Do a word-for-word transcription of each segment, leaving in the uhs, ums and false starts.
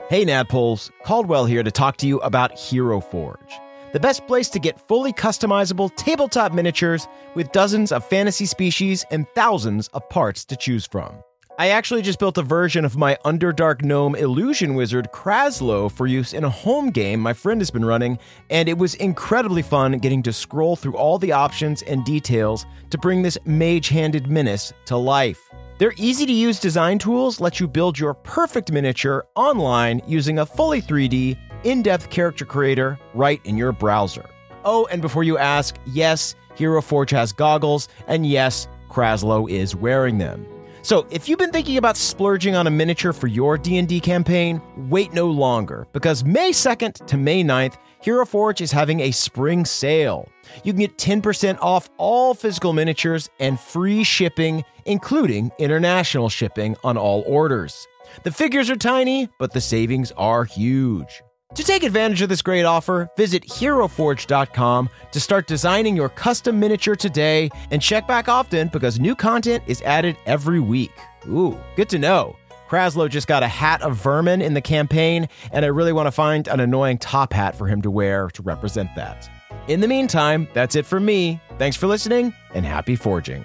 Hey Nadpoles, Caldwell here to talk to you about Hero Forge, the best place to get fully customizable tabletop miniatures with dozens of fantasy species and thousands of parts to choose from. I actually just built a version of my Underdark Gnome illusion wizard Kraslow for use in a home game my friend has been running, and it was incredibly fun getting to scroll through all the options and details to bring this mage-handed menace to life. Their easy-to-use design tools let you build your perfect miniature online using a fully three D, in-depth character creator right in your browser. Oh, and before you ask, yes, Hero Forge has goggles, and yes, Kraslow is wearing them. So if you've been thinking about splurging on a miniature for your D and D campaign, wait no longer, because May second to May ninth, Hero Forge is having a spring sale. You can get ten percent off all physical miniatures and free shipping, including international shipping on all orders. The figures are tiny, but the savings are huge. To take advantage of this great offer, visit hero forge dot com to start designing your custom miniature today and check back often because new content is added every week. Ooh, good to know. Kraslow just got a hat of vermin in the campaign, and I really want to find an annoying top hat for him to wear to represent that. In the meantime, that's it from me. Thanks for listening, and happy forging.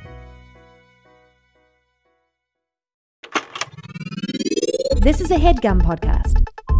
This is a HeadGum podcast.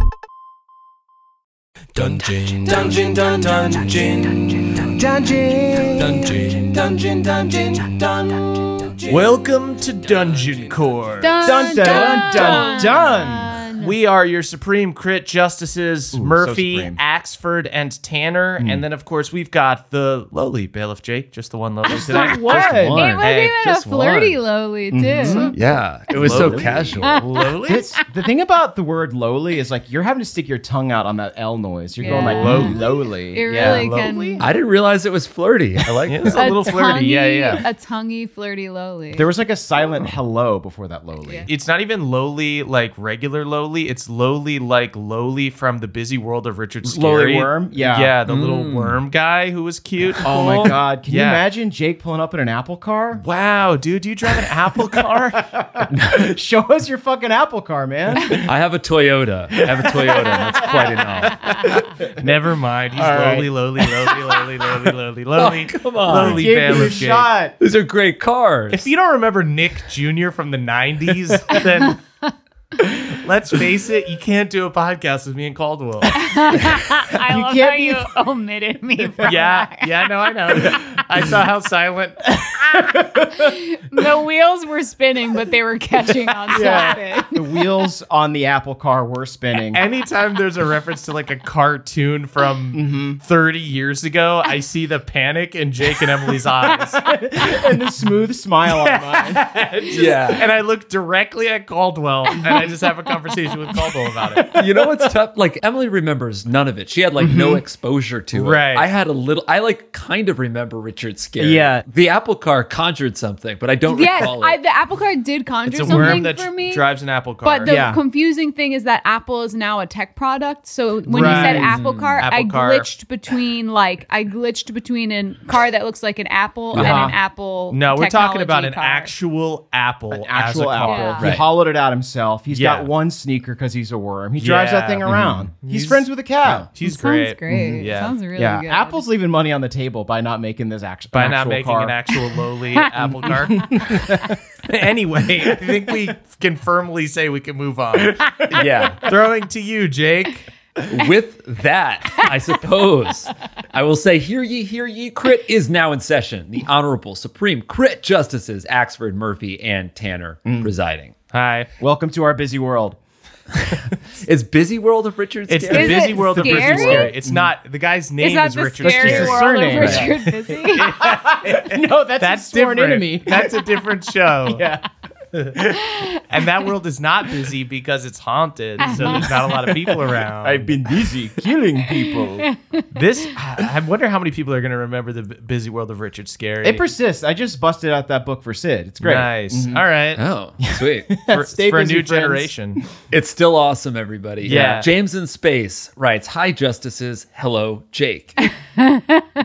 Dungeon, dungeon, dun, dungeon, dungeon, dungeon, dungeon, dungeon, dungeon. Welcome to Dungeon Core. Dun, Dun, dun, dun, dun, dun. We are your Supreme Crit Justices, Ooh, Murphy, so supreme. Axford, and Tanner. And then, of course, we've got the lowly Bailiff Jake, just the one lowly today. What? It was Hey, even a just flirty one. lowly, too. Yeah, it was so Lowly. casual. Lowly? It's, the thing about the word lowly is like you're having to stick your tongue out on that L noise. You're going Yeah. like low, lowly. It yeah. really can. lowly? I didn't realize it was flirty. I like It's it. a little flirty. Yeah, tonguey- yeah. A tonguey, flirty lowly. There was like a silent hello before that lowly. Yeah. It's not even lowly like regular lowly. It's lowly like lowly from the Busy World of Richard Scarry. Lowly worm? Yeah. Yeah, the little worm guy who was cute. Oh my God. Can you Yeah. imagine Jake pulling up in an Apple car? Wow, dude, do you drive an Apple car? Show us your fucking Apple car, man. I have a Toyota. I have a Toyota. That's quite enough. Never mind. He's All right. lowly, lowly, lowly, lowly, lowly, lowly, lowly. Oh, come on. Lowly Give you a Bailiff Jake. shot. These are great cars. If you don't remember Nick Junior from the nineties, then let's face it, you can't do a podcast with me and Caldwell. I You love can't how be- you omitted me from Yeah, that. yeah, no, I know. I saw how silent. The wheels were spinning, but they were catching on Yeah. something. The wheels on the Apple car were spinning. Anytime there's a reference to like a cartoon from thirty years ago, I see the panic in Jake and Emily's eyes. and the smooth smile on mine. yeah. And I look directly at Caldwell and I just have a conversation with Caldwell about it. You know what's tough? Like, Emily remembers none of it. She had, like, no exposure to it. Right. I had a little, I, like, kind of remember Richard Scarry. Yeah. The Apple car conjured something, but I don't Yes, recall I, it. the Apple Car did conjure It's a something worm that for me. drives an Apple car. But the Yeah. confusing thing is that Apple is now a tech product. So when you said Right. Apple Car, Apple I Car. glitched between like I glitched between a car that looks like an Apple and Uh-huh. an Apple. no, we're talking about technology an car. actual Apple. An as actual a Apple. car. Yeah. He Right. hollowed it out himself. He's Yeah. got one sneaker because he's a worm. He drives Yeah. that thing around. He's, He's- friends with a cat. She's Sounds great. great. Yeah. Sounds really Yeah, good. Apple's leaving money on the table by not making this act- By an not actual making car. an actual lowly Apple car. Anyway, I think we can firmly say we can move on. yeah. Throwing to you, Jake. With that, I suppose I will say, hear ye, hear ye, Crit is now in session. The Honorable Supreme Crit Justices Axford, Murphy, and Tanner presiding. Hi. Welcome to our busy world. It's Busy World of Richard It's Scarry. the Is busy it world of Richard scary? Scarry. It's not. The guy's name Is that is the Richard scary Scarry. world Surname. of Richard Busy? No, that's, That's his sworn different. enemy. That's a different show. Yeah. And that world is not busy because it's haunted, so there's not a lot of people around. I've been busy killing people. This, I wonder how many people are going to remember the b- busy world of Richard Scarry. It persists. I just busted out that book for Sid. It's great. Nice. All right. Oh, sweet. For, Stay for a busy, new friends. generation. It's still awesome, everybody. Yeah. James in Space writes, Hi, Justices. Hello, Jake.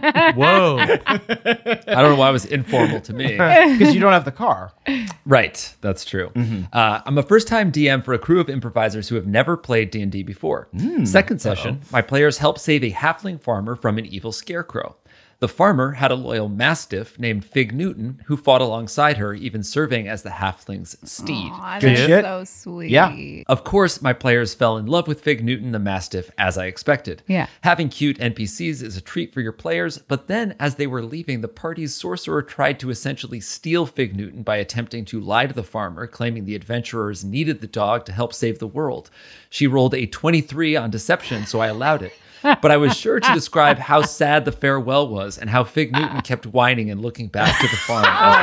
Whoa. I don't know why it was informal to me. Because you don't have the car. Right. That's true. Mm-hmm. Uh, I'm a first-time D M for a crew of improvisers who have never played D and D before. Mm. Second session, Uh-oh. my players helped save a halfling farmer from an evil scarecrow. The farmer had a loyal mastiff named Fig Newton who fought alongside her, even serving as the halfling's steed. Aww, Good that's shit. so sweet. Yeah. Of course, my players fell in love with Fig Newton the mastiff, as I expected. Yeah. Having cute N P Cs is a treat for your players, but then as they were leaving, the party's sorcerer tried to essentially steal Fig Newton by attempting to lie to the farmer, claiming the adventurers needed the dog to help save the world. She rolled a twenty-three on deception, so I allowed it. But I was sure to describe how sad the farewell was and how Fig Newton kept whining and looking back to the farm.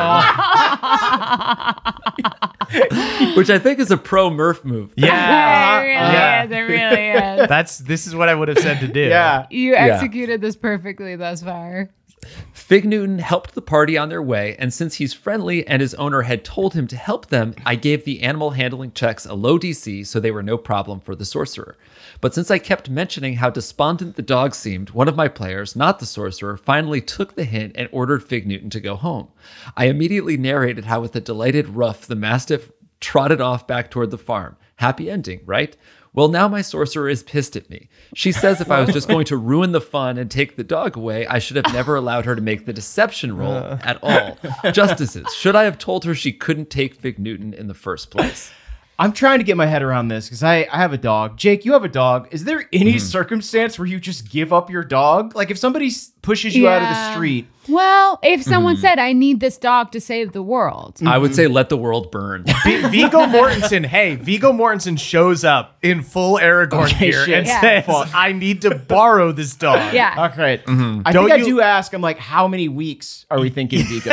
Which I think is a pro Murph move. Yeah. It really Yeah. is. It really is. That's this is what I would have said to do. Yeah. You executed this perfectly thus far. Fig Newton helped the party on their way, and since he's friendly and his owner had told him to help them, I gave the animal handling checks a low D C so they were no problem for the sorcerer. But since I kept mentioning how despondent the dog seemed, one of my players, not the sorcerer, finally took the hint and ordered Fig Newton to go home. I immediately narrated how with a delighted ruff, the mastiff trotted off back toward the farm. Happy ending, right? Well, now my sorcerer is pissed at me. She says if I was just going to ruin the fun and take the dog away, I should have never allowed her to make the deception roll uh. at all. Justices, should I have told her she couldn't take Fig Newton in the first place? I'm trying to get my head around this because I, I have a dog. Jake, you have a dog. Is there any Mm. circumstance where you just give up your dog? Like if somebody s- pushes you out of the Yeah. street. Well, if someone said, I need this dog to save the world. I would say let the world burn. V- Viggo Mortensen, hey, Viggo Mortensen shows up in full Aragorn Okay, gear shit. and Yeah. says, I need to borrow this dog. Yeah. Okay. I Don't think I you- do ask, I'm like, how many weeks are we thinking, Vigo?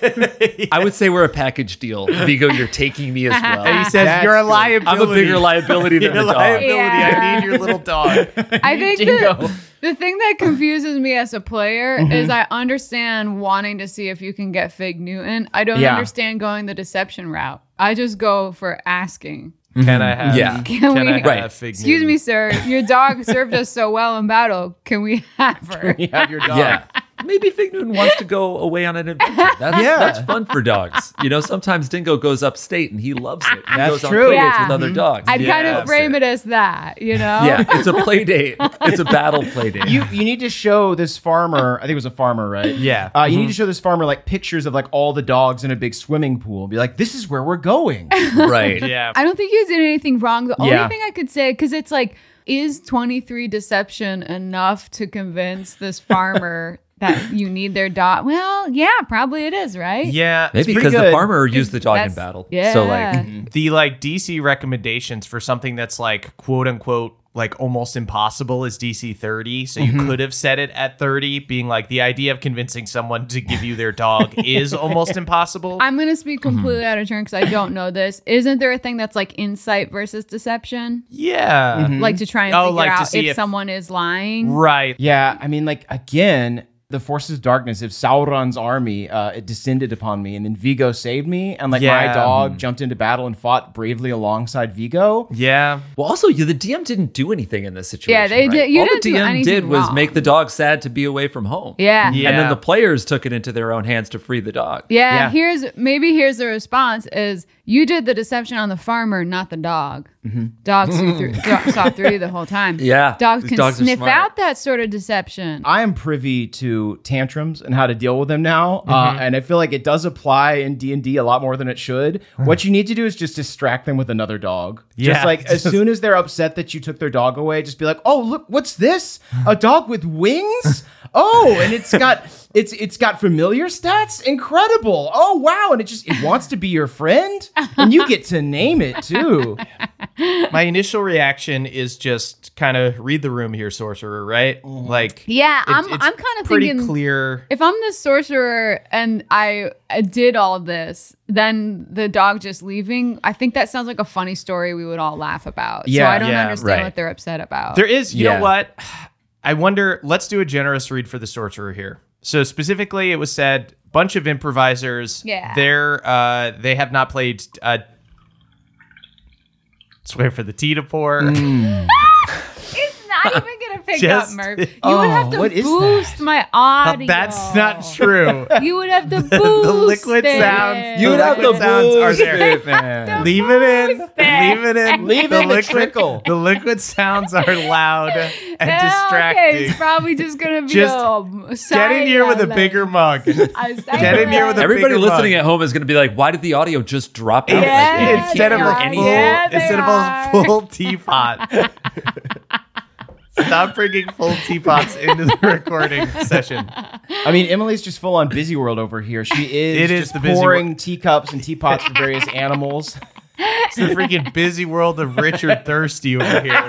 I would say we're a package deal. Vigo, you're taking me as well. And he says, That's you're a good. liability. I'm a bigger liability than You're the a dog. liability. Yeah. I need your little dog. I think Dingo. the, the thing that confuses me as a player is I understand wanting to see if you can get Fig Newton. I don't Yeah. understand going the deception route. I just go for asking. Can I have? Yeah. Can, Can we? I have Right. Fig Excuse Newton? me, sir. Your dog served us so well in battle. Can we have her? You have your dog. Yeah. Maybe Fig Newton wants to go away on an adventure. That's, Yeah. that's fun for dogs. You know, sometimes Dingo goes upstate and he loves it. He That's goes on true. play dates Yeah. with other dogs. I'd kind Yeah. of frame it as that, you know? Yeah, it's a play date. It's a battle play date. You you need to show this farmer, I think it was a farmer, right? Yeah. Uh, you need to show this farmer like pictures of like all the dogs in a big swimming pool and be like, this is where we're going. right. Yeah. I don't think you did anything wrong. The Yeah. only thing I could say, because it's like, is twenty-three deception enough to convince this farmer that you need their dog? Well, yeah, probably it is, right? Yeah. Maybe pretty because the good. farmer used the dog in That's- battle. Yeah. So like The like D C recommendations for something that's like quote unquote like almost impossible is D C thirty. So you could have set it at thirty, being like the idea of convincing someone to give you their dog is almost impossible. I'm going to speak completely out of turn because I don't know this. Isn't there a thing that's like insight versus deception? yeah. Like to try and Oh, figure like to out see if, if- someone is lying? Right. Yeah, I mean, like, again, the forces of darkness, if Sauron's army, uh, it descended upon me, and then Vigo saved me, and like my Yeah. dog jumped into battle and fought bravely alongside Vigo. Yeah. well, also you the D M didn't do anything in this situation. Yeah, they right? did- you All didn't the do D M anything did was wrong. make the dog sad to be away from home. Yeah. Yeah. And then the players took it into their own hands to free the dog. Yeah, Yeah. here's maybe here's the response is you did the deception on the farmer, not the dog. Dogs saw through, do- saw through you the whole time. Yeah, Dogs these can dogs are sniff smart. out that sort of deception. I am privy to tantrums and how to deal with them now, uh, and I feel like it does apply in D and D a lot more than it should. What you need to do is just distract them with another dog. Yeah. Just like as soon as they're upset that you took their dog away, just be like, "Oh, look, what's this? A dog with wings? Oh, and it's got it's it's got familiar stats. Incredible! Oh, wow! And it just it wants to be your friend, and you get to name it too. My initial reaction is just kind of read the room here, sorcerer, right? Like Yeah, it- I'm it's I'm kind of pretty thinking clear. if I'm the sorcerer and I, I did all of this, then the dog just leaving, I think that sounds like a funny story we would all laugh about. So Yeah, I don't yeah, understand right. what they're upset about. There is, you Yeah. know what? I wonder, let's do a generous read for the sorcerer here. So specifically, it was said, bunch of improvisers. Yeah. They're, uh, they have not played, uh, let's wait for the tea to pour. It's not, not even gonna pick Just- up Murph. You Oh, would have to what is boost my audio. That's not true. You would have to boost The liquid it. sounds- You The would have liquid to sounds are boost there. it, man. Leave it in. Boost it. Leave it in. Leave the it in the liquid, trickle. The liquid sounds are loud and Yeah, distracting. Okay, it's probably just gonna be Just a Get in here with a bigger mug. Get in here with a Everybody bigger listening mug. at home is going to be like, why did the audio just drop out? Yeah, like that? instead of Hear a any- full, Yeah, they instead of are. a full teapot. Stop bringing full teapots into the recording session. I mean, Emily's just full on busy world over here. She is It is just the busy pouring world. teacups and teapots for various animals. It's the freaking busy world of Richard Thirsty over here.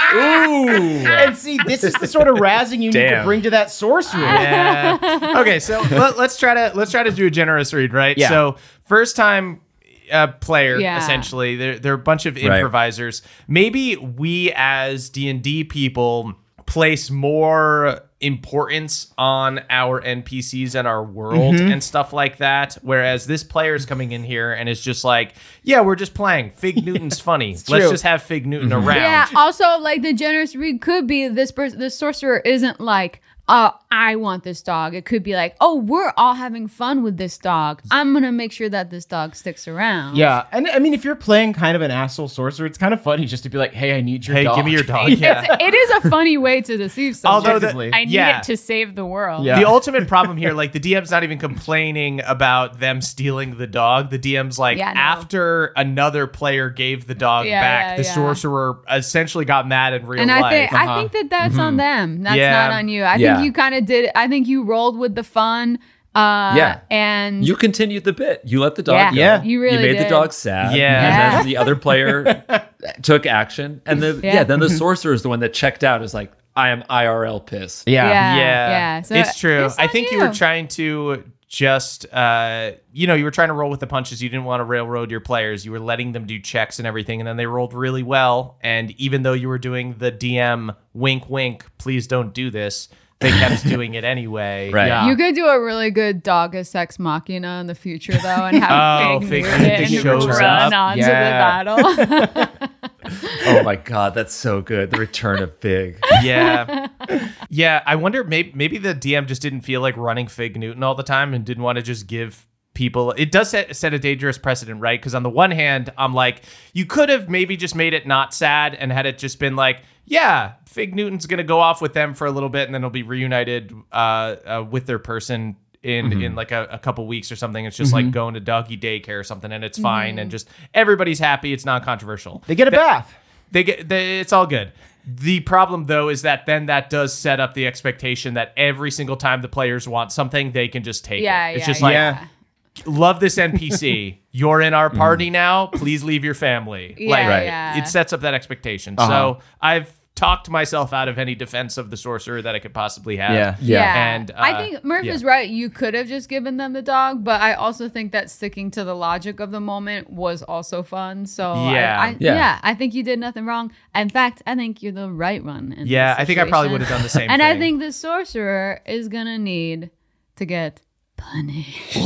Ooh. And see, this is the sort of razzing you need to Damn. bring to that sorcerer. Yeah. Okay, so let, let's try to let's try to do a generous read, right? Yeah. So first time uh, player, Yeah. essentially, they're they're a bunch of improvisers. Maybe we as D and D people place more importance on our N P Cs and our world and stuff like that. Whereas this player's coming in here and is just like, yeah, we're just playing. Fig Newton's funny. Let's true. just have Fig Newton around. Yeah. Also, like the generous read could be this person. This sorcerer isn't like, uh, I want this dog. It could be like, oh, we're all having fun with this dog. I'm gonna make sure that this dog sticks around. Yeah, and I mean, if you're playing kind of an asshole sorcerer, it's kind of funny just to be like, "Hey, I need your Hey, dog." give me your dog. Yeah. It's, it is a funny way to deceive someone. Although the- Objectively. I need yeah. it to save the world. Yeah. The ultimate problem here, like the D M's not even complaining about them stealing the dog. The D M's like, Yeah, no. after another player gave the dog Yeah, back, yeah, the yeah. sorcerer essentially got mad in real And life. I think Uh-huh. I think that that's on them. That's Yeah. not on you. I Yeah. think you kind of did. I think you rolled with the fun. Uh, Yeah. and You continued the bit. You let the dog yeah, go. Yeah. you really you made did. the dog sad. Yeah. And Yeah. then the other player took action. And the yeah. Yeah. then the sorcerer is the one that checked out, is like, I am I R L pissed. Yeah. Yeah. yeah, yeah. So it's true. it's I on think you. you. were trying to just, uh, you know, you were trying to roll with the punches. You didn't want to railroad your players. You were letting them do checks and everything, and then they rolled really well. And even though you were doing the D M wink, wink, please don't do this, they kept doing it anyway. Right. Yeah. You could do a really good dog as sex machina in the future, though, and have Oh, Fig Fig Newton Newton shows run up. onto Yeah. the battle. Oh my God, that's so good. The return of Big. Yeah. Yeah. I wonder, maybe, maybe the D M just didn't feel like running Fig Newton all the time and didn't want to just give people. It does set, set a dangerous precedent, right? Because on the one hand, I'm like, you could have maybe just made it not sad and had it just been like, yeah, Fig Newton's going to go off with them for a little bit and then he'll be reunited uh, uh, with their person in in like a, a couple weeks or something. It's just like going to doggy daycare or something and it's fine and just everybody's happy. It's not controversial. They get a bath. They get they, it's all good. The problem though is that then that does set up the expectation that every single time the players want something, they can just take yeah, it. yeah. It's just yeah. like, Yeah. love this N P C. You're in our party now. Please leave your family. Yeah, like Right. yeah. it sets up that expectation. Uh-huh. So I've talked myself out of any defense of the sorcerer that I could possibly have. Yeah. Yeah. And, uh, I think Murph yeah. is right. You could have just given them the dog, but I also think that sticking to the logic of the moment was also fun. So I- Yeah. I, Yeah. yeah. I think you did nothing wrong. In fact, I think you're the right one. In Yeah, this I think I probably situation. would have done the same And thing. I think the sorcerer is gonna need to get punished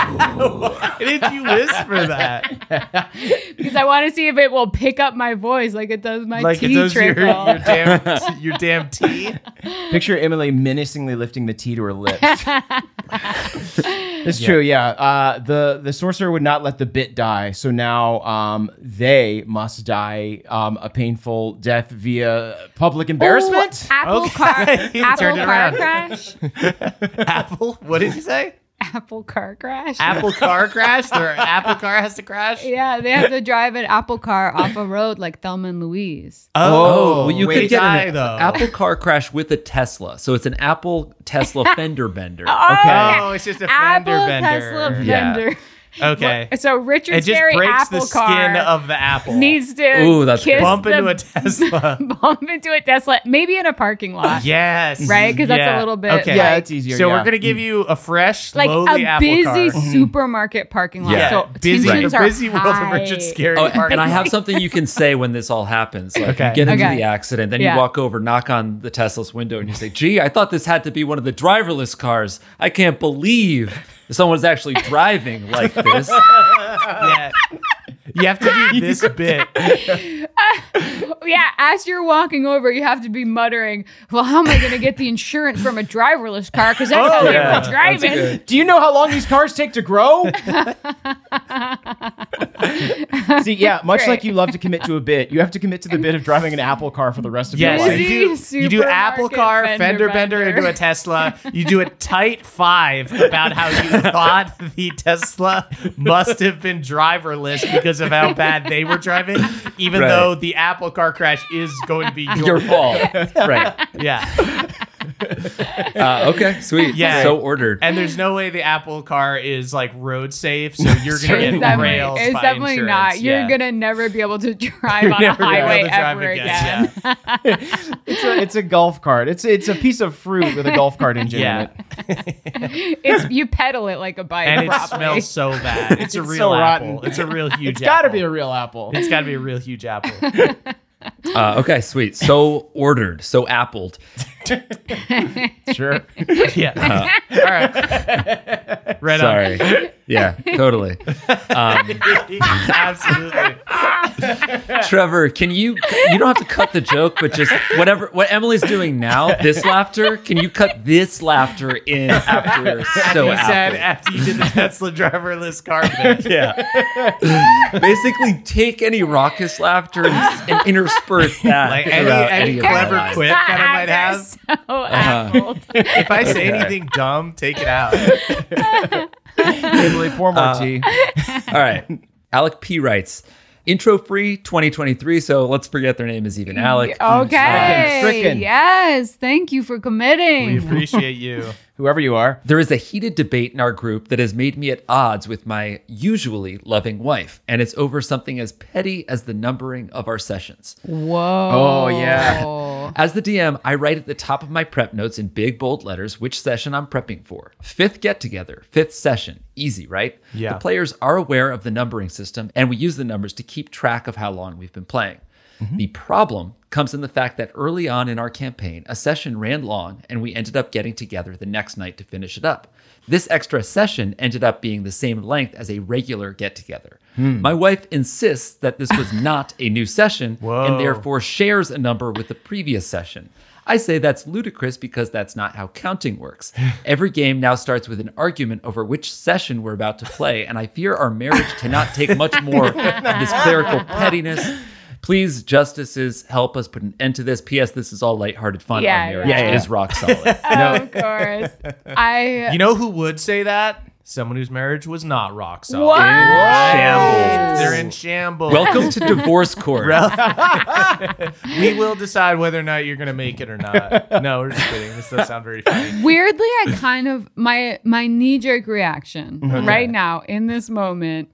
Why did you whisper that? because I want to see if it will pick up my voice like it does my Like it tea does your, trickle. your damn your damn tea. Picture Emily menacingly lifting the tea to her lips. It's true, yeah. Uh, the the sorcerer would not let the bit die, so now um, they must die um, a painful death via public embarrassment. Ooh, Apple Okay. car, You Apple turned it car around. crash. Apple? What did you say? Apple car crash. Apple car crash? Their Apple car has to crash? Yeah, they have to drive an Apple car off a road like Thelma and Louise. Oh, well, you wait, could get die, an though. Apple car crash with a Tesla. So it's an Apple Tesla fender bender. Okay. Oh, it's just a Apple fender bender. Tesla Yeah. fender. Okay. So Richard It just Sperry breaks Apple the skin car of the apple. needs to Ooh, that's kiss good. Bump the, into a Tesla. bump into a Tesla, maybe in a parking lot. Yes. Right? 'Cause that's a Yeah. little bit, Okay. Yeah, like- it's easier. So yeah. we're gonna give you a fresh, Like lowly a apple busy car. supermarket parking lot. Yeah. So busy, tensions the are busy world of high. Richard Scarry. Oh, parking and I lot. have something you can say when this all happens. Like Okay. you get into Okay. the accident, then Yeah. you walk over, knock on the Tesla's window, and you say, "Gee, I thought this had to be one of the driverless cars. I can't believe someone's actually driving like this." Yeah. You have to do this bit. Yeah, as you're walking over, you have to be muttering, well, how am I going to get the insurance from a driverless car? Because that's how Oh, they yeah. were driving. Do you know how long these cars take to grow? See, yeah, much Great. like you love to commit to a bit, you have to commit to the bit of driving an Apple car for the rest of Yes, your life. you do, you do Apple Supermarket car, fender fender bender bender. into a Tesla. You do a tight five about how you thought the Tesla must have been driverless because of how bad they were driving, even Right. though the Apple car crash is going to be your, Your fault. Right. Yeah. Uh, okay, sweet. Yeah. So ordered. And there's no way the Apple car is like road safe, so you're gonna It's get definitely, rails it's by definitely insurance. not. You're Yeah. gonna never be able to drive on a never gonna be highway able to drive ever again, again. yeah. It's a, it's a golf cart. It's it's a piece of fruit with a golf cart engine Yeah. in it. It's you pedal it like a bike. And it probably. smells so bad. It's a It's real so apple. rotten. It's a real huge It's got to apple. be a real apple. It's got to be a real huge apple. Uh, okay, sweet. So ordered. So appled. Sure. Yeah. All right. Right Sorry. Yeah, totally. on. Absolutely. Trevor, can you you don't have to cut the joke, but just whatever what Emily's doing now, this laughter, can you cut this laughter in after so you said appled? after you did the Tesla driverless car bit. Yeah. Basically take any raucous laughter and, and intersperse that. Like any, throughout any of our clever lives. quip that I might have. So appled. If I say anything dumb, take it out. Emily, pour more tea. All right. Alec P writes, intro free twenty twenty-three, so let's forget their name is even Alec. Okay. Stricken. Yes. Thank you for We committing. appreciate you. Whoever you are. There is a heated debate in our group that has made me at odds with my usually loving wife, and it's over something as petty as the numbering of our sessions. Whoa. Oh, yeah. As the D M, I write at the top of my prep notes in big bold letters which session I'm prepping for. Fifth get together, fifth session. Easy, right? Yeah. The players are aware of the numbering system, and we use the numbers to keep track of how long we've been playing. The problem comes in the fact that early on in our campaign, a session ran long and we ended up getting together the next night to finish it up. This extra session ended up being the same length as a regular get together. My wife insists that this was not a new session Whoa. and therefore shares a number with the previous session. I say that's ludicrous because that's not how counting works. Every game now starts with an argument over which session we're about to play, and I fear our marriage cannot take much more of this clerical pettiness. Please, justices, help us put an end to this. P S. This is all lighthearted fun. Yeah, Our marriage yeah. Yeah, yeah. is rock solid. Of course. I You know who would say that? Someone whose marriage was not rock solid. What? Shambles. They're in shambles. Welcome to divorce court. We will decide whether or not you're going to make it or not. No, we're just kidding. This does sound very funny. Weirdly, I kind of my my knee jerk reaction right now in this moment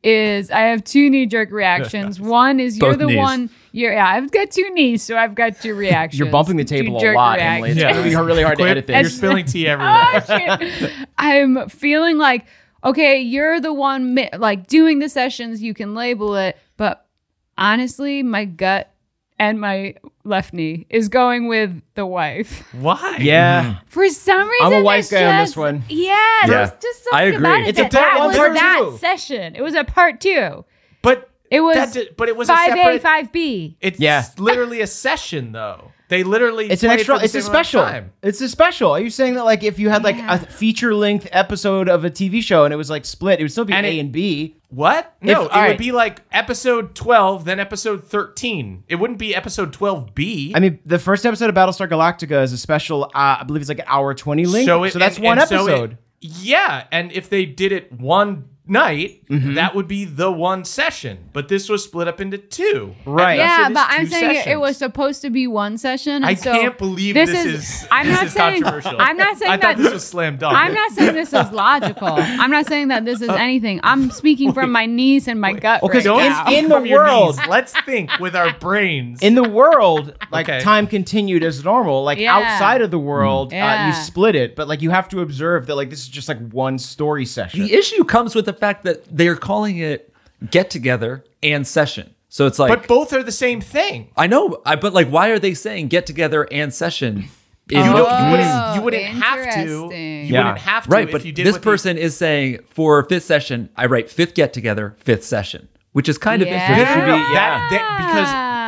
is I have two knee jerk reactions. One is you're Both the knees. one. You're, yeah, I've got two knees, so I've got two reactions. You're bumping the table a Two-jerk lot, Emily. It's reactions. going to be really hard to Quit. edit You're this. spilling tea everywhere. Oh, shit. I'm feeling like, okay, you're the one mi- like doing the sessions. You can label it, but honestly, my gut and my left knee is going with the wife. Why? Yeah. For some reason, I'm a wife it's guy on this just- one. Yeah, Yeah. there's just I something agree. about it. It's a that, part that one, was part that two. session. It was a part two. But It was that did, but it was a five A, separate. five B. It's Yeah. literally a session, though. They literally. It's an played extra. for the It's a same amount of special. time. It's a special. Are you saying that like if you had like Yeah. a feature length episode of a T V show and it was like split, it would still be And A it- and B? What? No, If- it all would right. be like episode twelve, then episode thirteen. It wouldn't be episode twelve B. I mean, the first episode of Battlestar Galactica is a special. Uh, I believe it's like an hour twenty length. So, it- that's and- one and so it- episode. yeah, and if they did it one night, Mm-hmm. that would be the one session. But this was split up into two. Right. And thus Yeah, it is but I'm two saying it, it sessions. was supposed to be one session. and I so can't believe this, is. I'm this not is saying. controversial. I'm not saying I that. thought this was slam dunk. I'm not saying this is logical. I'm not saying that this is anything. I'm speaking from my knees and my gut Okay, right so in- now. in the From your world- knees. Let's think with our brains. In the world, like Okay. time continued as normal. Like Yeah. outside of the world, uh, Yeah. you split it, but like you have to observe that like this is just like one story session. The issue comes with the fact that they're calling it get together and session. So it's like, but both are the same thing. I know, I, but like, why are they saying get together and session? If You, you don't, don't- you Oh, wouldn't. You wouldn't have to. interesting. You Yeah. wouldn't have to. right, if but you did this what the- person is saying for fifth session, I write fifth get together, fifth session, which is kind Yeah. of interesting. This would be- yeah. That, that- because Ah.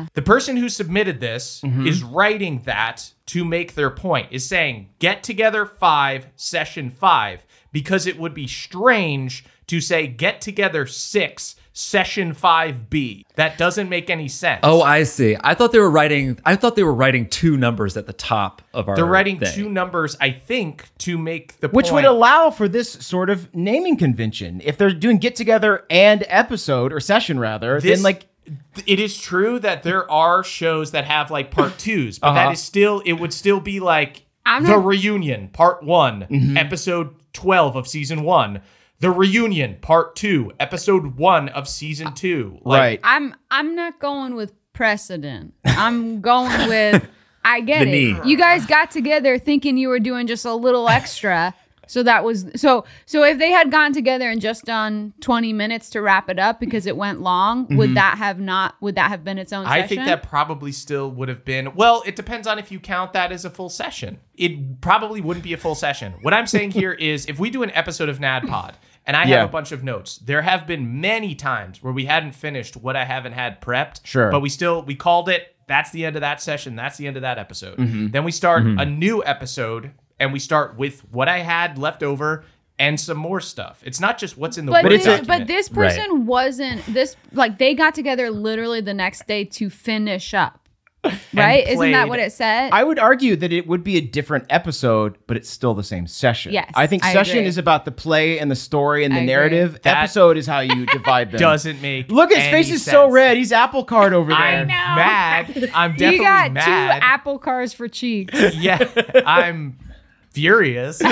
The person who submitted this Mm-hmm. is writing that to make their point, is saying get together five, session five, because it would be strange to say get together six, session five B. That doesn't make any sense. Oh, I see. I thought they were writing. I thought they were writing two numbers at the top of our. They're writing thing. two numbers, I think, to make the Which point. would allow for this sort of naming convention. If they're doing get together and episode or session rather, This- then like It is true that there are shows that have like part twos, but Uh-huh. that is still, it would still be like I'm The not- Reunion, part one, Mm-hmm. episode twelve of season one. The Reunion, part two, episode one of season two. Like, right. I'm I'm not going with precedent. I'm going with I get The it. knee. You guys got together thinking you were doing just a little extra. So that was so so if they had gotten together and just done twenty minutes to wrap it up because it went long, would that have not would that have been its own I session? think that probably still would have been, well, it depends on if you count that as a full session. It probably wouldn't be a full session. What I'm saying here is if we do an episode of NADPOD and I Yeah. have a bunch of notes, there have been many times where we hadn't finished what I haven't had prepped. Sure. But we still, we called it, that's the end of that session, that's the end of that episode. Then we start a new episode and we start with what I had left over and some more stuff. It's not just what's in the but Word this, document. but this person wasn't this like they got together literally the next day to finish up. Right? Isn't that played- what it said? I would argue that it would be a different episode, but it's still the same session. Yes, I think I session agree. is about the play and the story and the I agree. narrative. That Episode is how you divide them. doesn't make Look, his any face is sense. so red. He's apple card over there. I'm mad. I'm definitely you got mad. two apple cars for cheeks. Yeah, I'm furious.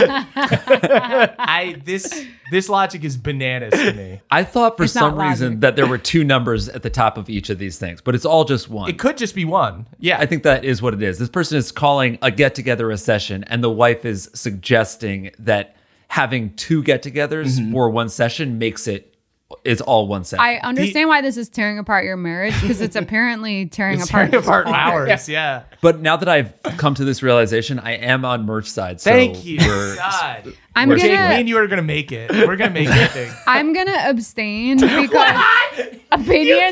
I this this logic is bananas to me. I thought for It's not some logic. reason that there were two numbers at the top of each of these things, but it's all just one. It could just be one. Yeah, I think that is what it is. This person is calling a get together a session, and the wife is suggesting that having two get togethers Mm-hmm. for one session makes it is all one session. I understand why this is tearing apart your marriage because it's apparently tearing it's apart tearing apart this ours. Yeah. but now that I've come to this realization, I am on Murph's side. So Thank you. we're- God. I'm We're Jake, me gonna and you are gonna make it. We're gonna make it. Thing. I'm gonna abstain because opinions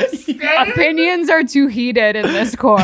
opinions are too heated in this court.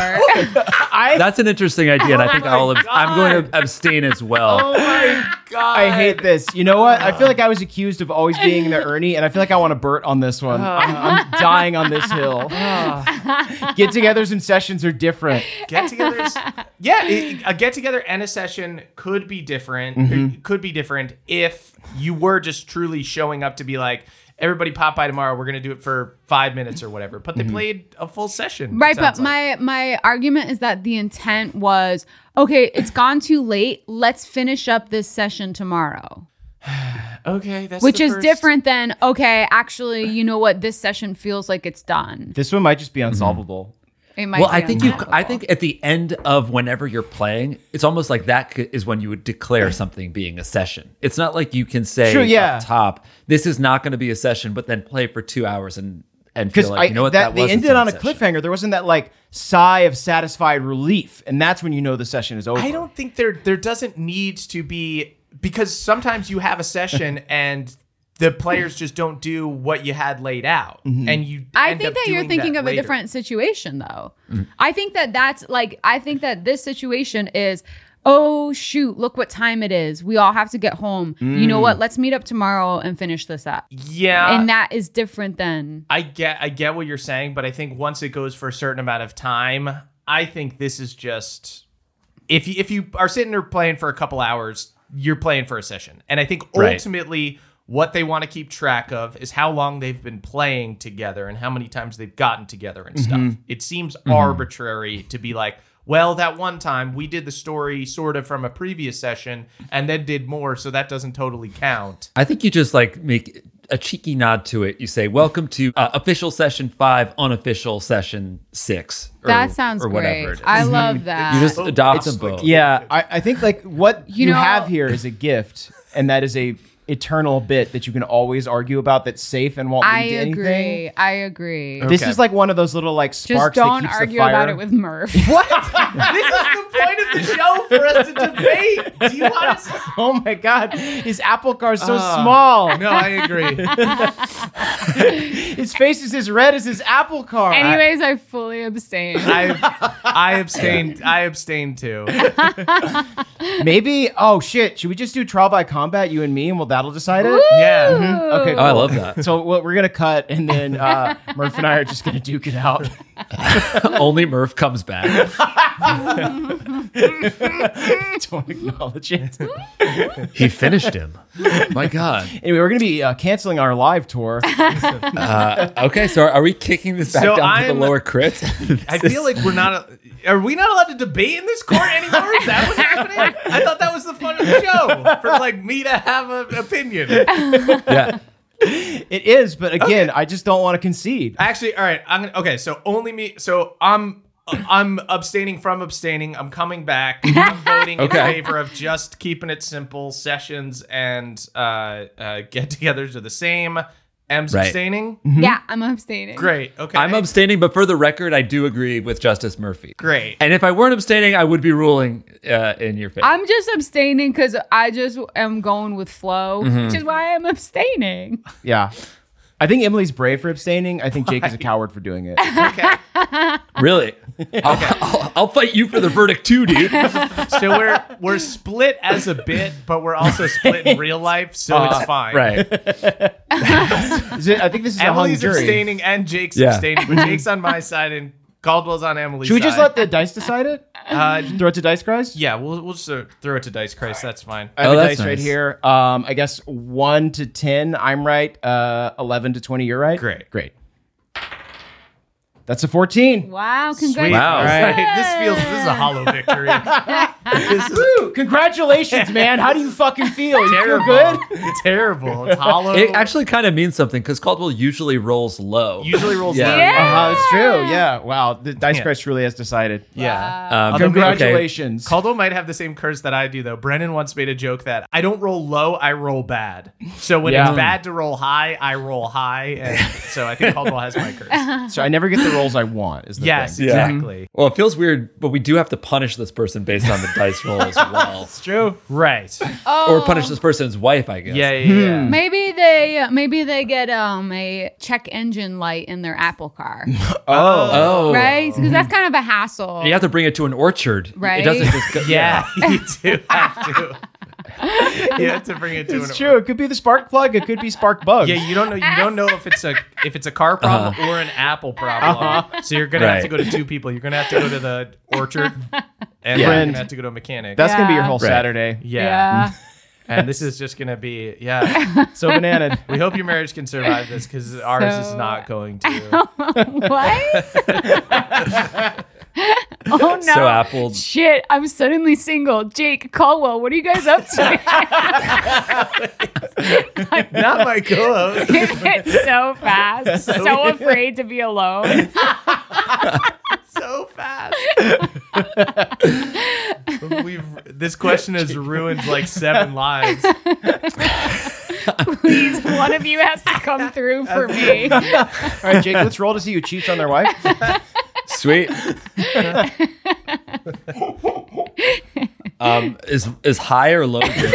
I, That's an interesting idea, and I think my I'll ab- I'm going God. to abstain as well. Oh my God. I hate this. You know what? I feel like I was accused of always being the Ernie, and I feel like I want to Bert on this one. I'm, I'm dying on this hill. Get-togethers and sessions are different. Get-togethers. Yeah, it, a get-together and a session could be different. Mm-hmm. It could be different if you were just truly showing up to be like, everybody pop by tomorrow. We're gonna do it for five minutes or whatever. But they played a full session. it Right, but sounds like. my my argument is that the intent was okay, it's gone too late. Let's finish up this session tomorrow. okay, that's Which the is first- different than okay, actually, you know what? This session feels like it's done. This one might just be unsolvable. It might Well, be I think you. unsolvable. I think at the end of whenever you're playing, it's almost like that c- is when you would declare something being a session. It's not like you can say Sure, yeah. up top, "This is not going to be a session," but then play for two hours and and Because feel like you know what that, that, they was. ended on a cliffhanger. There wasn't that like sigh of satisfied relief, and that's when you know the session is over. I don't think there there doesn't need to be, because sometimes you have a session and the players just don't do what you had laid out, and you. I end think up that you're doing thinking that of later. a different situation, though. I think that that's like, I think that this situation is, oh, shoot, look what time it is. We all have to get home. You know what? Let's meet up tomorrow and finish this up. Yeah, and that is different than. I get I get what you're saying, but I think once it goes for a certain amount of time, I think this is just if you, if you are sitting there playing for a couple hours, you're playing for a session. And I think Right. ultimately what they want to keep track of is how long they've been playing together and how many times they've gotten together and stuff. It seems arbitrary to be like, well, that one time we did the story sort of from a previous session and then did more, so that doesn't totally count. I think you just like make a cheeky nod to it. You say, "Welcome to uh, official session five, unofficial session six." Or, That sounds or whatever great. it is. I love that. You just adopt them both. Yeah, I, I think like what you You know- have here is a gift, and that is a eternal bit that you can always argue about that's safe and won't lead I to agree. anything. I agree. This Okay. is like one of those little like Just sparks don't that keeps argue the fire. about it with Murph. What? This is the point of the show for us to debate. Do you want to? Oh my god, his apple car is so Uh, small. No, I agree. His face is as red as his apple car. Anyways, I fully abstain. I I abstained. I abstained too. Maybe. Oh shit! Should we just do trial by combat, you and me, and well, that'll decide it. Yeah. Okay. Oh, I cool. love that. So well, we're gonna cut, and then uh, Murph and I are just gonna duke it out. Only Murph comes back. Don't acknowledge it. He finished him. My God. Anyway, we're gonna be uh, canceling our live tour. Uh, okay, so are we kicking this back So down to I'm- the lower crit? I feel like we're not. Are we not allowed to debate in this court anymore? Is that what's happening? I thought that was the fun of the show for like me to have an opinion. yeah. It is, but again, I just don't want to concede. Actually, all right. I'm gonna. Okay, so only me. So I'm. I'm abstaining from abstaining. I'm coming back. I'm voting Okay. in favor of just keeping it simple. Sessions and uh, uh, get-togethers are the same. M's Right. abstaining. Yeah, I'm abstaining. Great. Okay. I'm abstaining, but for the record, I do agree with Justice Murphy. Great. And if I weren't abstaining, I would be ruling uh, in your favor. I'm just abstaining because I just am going with flow, Mm-hmm. which is why I'm abstaining. Yeah. I think Emily's brave for abstaining. I think Jake is a coward for doing it. Okay. Really? I'll, I'll, I'll fight you for the verdict too, dude. So we're we're split as a bit, but we're also split in real life, so it's fine. Right. Is it, I think this is a hung Emily's jury. abstaining and Jake's Yeah. abstaining, but Jake's on my side and Caldwell's on Emily's Should we just side. let the dice decide it? Uh, Throw it to Dice Christ? yeah, we'll we'll just uh, throw it to Dice Christ. That's fine. I have Oh, a that's dice right nice. here. Um, I guess one to ten, I'm right. Uh, eleven to twenty, you're right. Great. Great. That's a fourteen. Wow, Sweet. congratulations. Wow. All right. This feels this is a hollow victory. This is Woo! Congratulations, man. How do you fucking feel? You terrible. feel good? Terrible. It's hollow. It actually kind of means something because Caldwell usually rolls low. usually rolls Yeah. low. Yeah. Uh-huh, that's true. Yeah. Wow. The Dice Yeah. Christ truly has decided. Yeah. Um, Although maybe- Congratulations. Caldwell might have the same curse that I do, though. Brennan once made a joke that I don't roll low, I roll bad. So when Yeah. it's bad to roll high, I roll high. And so I think Caldwell has my curse. So I never get the rolls I want. Is the Yes, thing. Yeah. exactly. Well, it feels weird, but we do have to punish this person based on the dice roll as well. It's true. Right. Oh, Or punish this person's wife, I guess. Yeah, yeah, yeah. Maybe they maybe they get um a check engine light in their Apple car, Oh. Oh. right? Because that's kind of a hassle. You have to bring it to an orchard. Right? It doesn't just go. Yeah, you do have to. You have to bring it to It's an true. It could be the spark plug. It could be spark bugs. Yeah, you don't know. You don't know if it's a if it's a car problem or an Apple problem. So you're gonna have to Uh-huh. Right. go to two people. You're gonna have to go to the orchard, and Yeah. you're gonna have to go to a mechanic. That's going to be your Yeah. whole Right. Saturday. yeah. Yeah. And this is just gonna be yeah. So banana. We hope your marriage can survive this because ours is So- not going to. What? Oh no. So Apple. Shit, I'm suddenly single. Jake, Caldwell, what are you guys up to? Not my co-host. It's so fast. So afraid to be alone. So fast. We've this question has ruined like seven lives. Please, one of you has to come through for me. All right, Jake, let's roll to see who cheats on their wife. Sweet. um, is is high or low? Actually,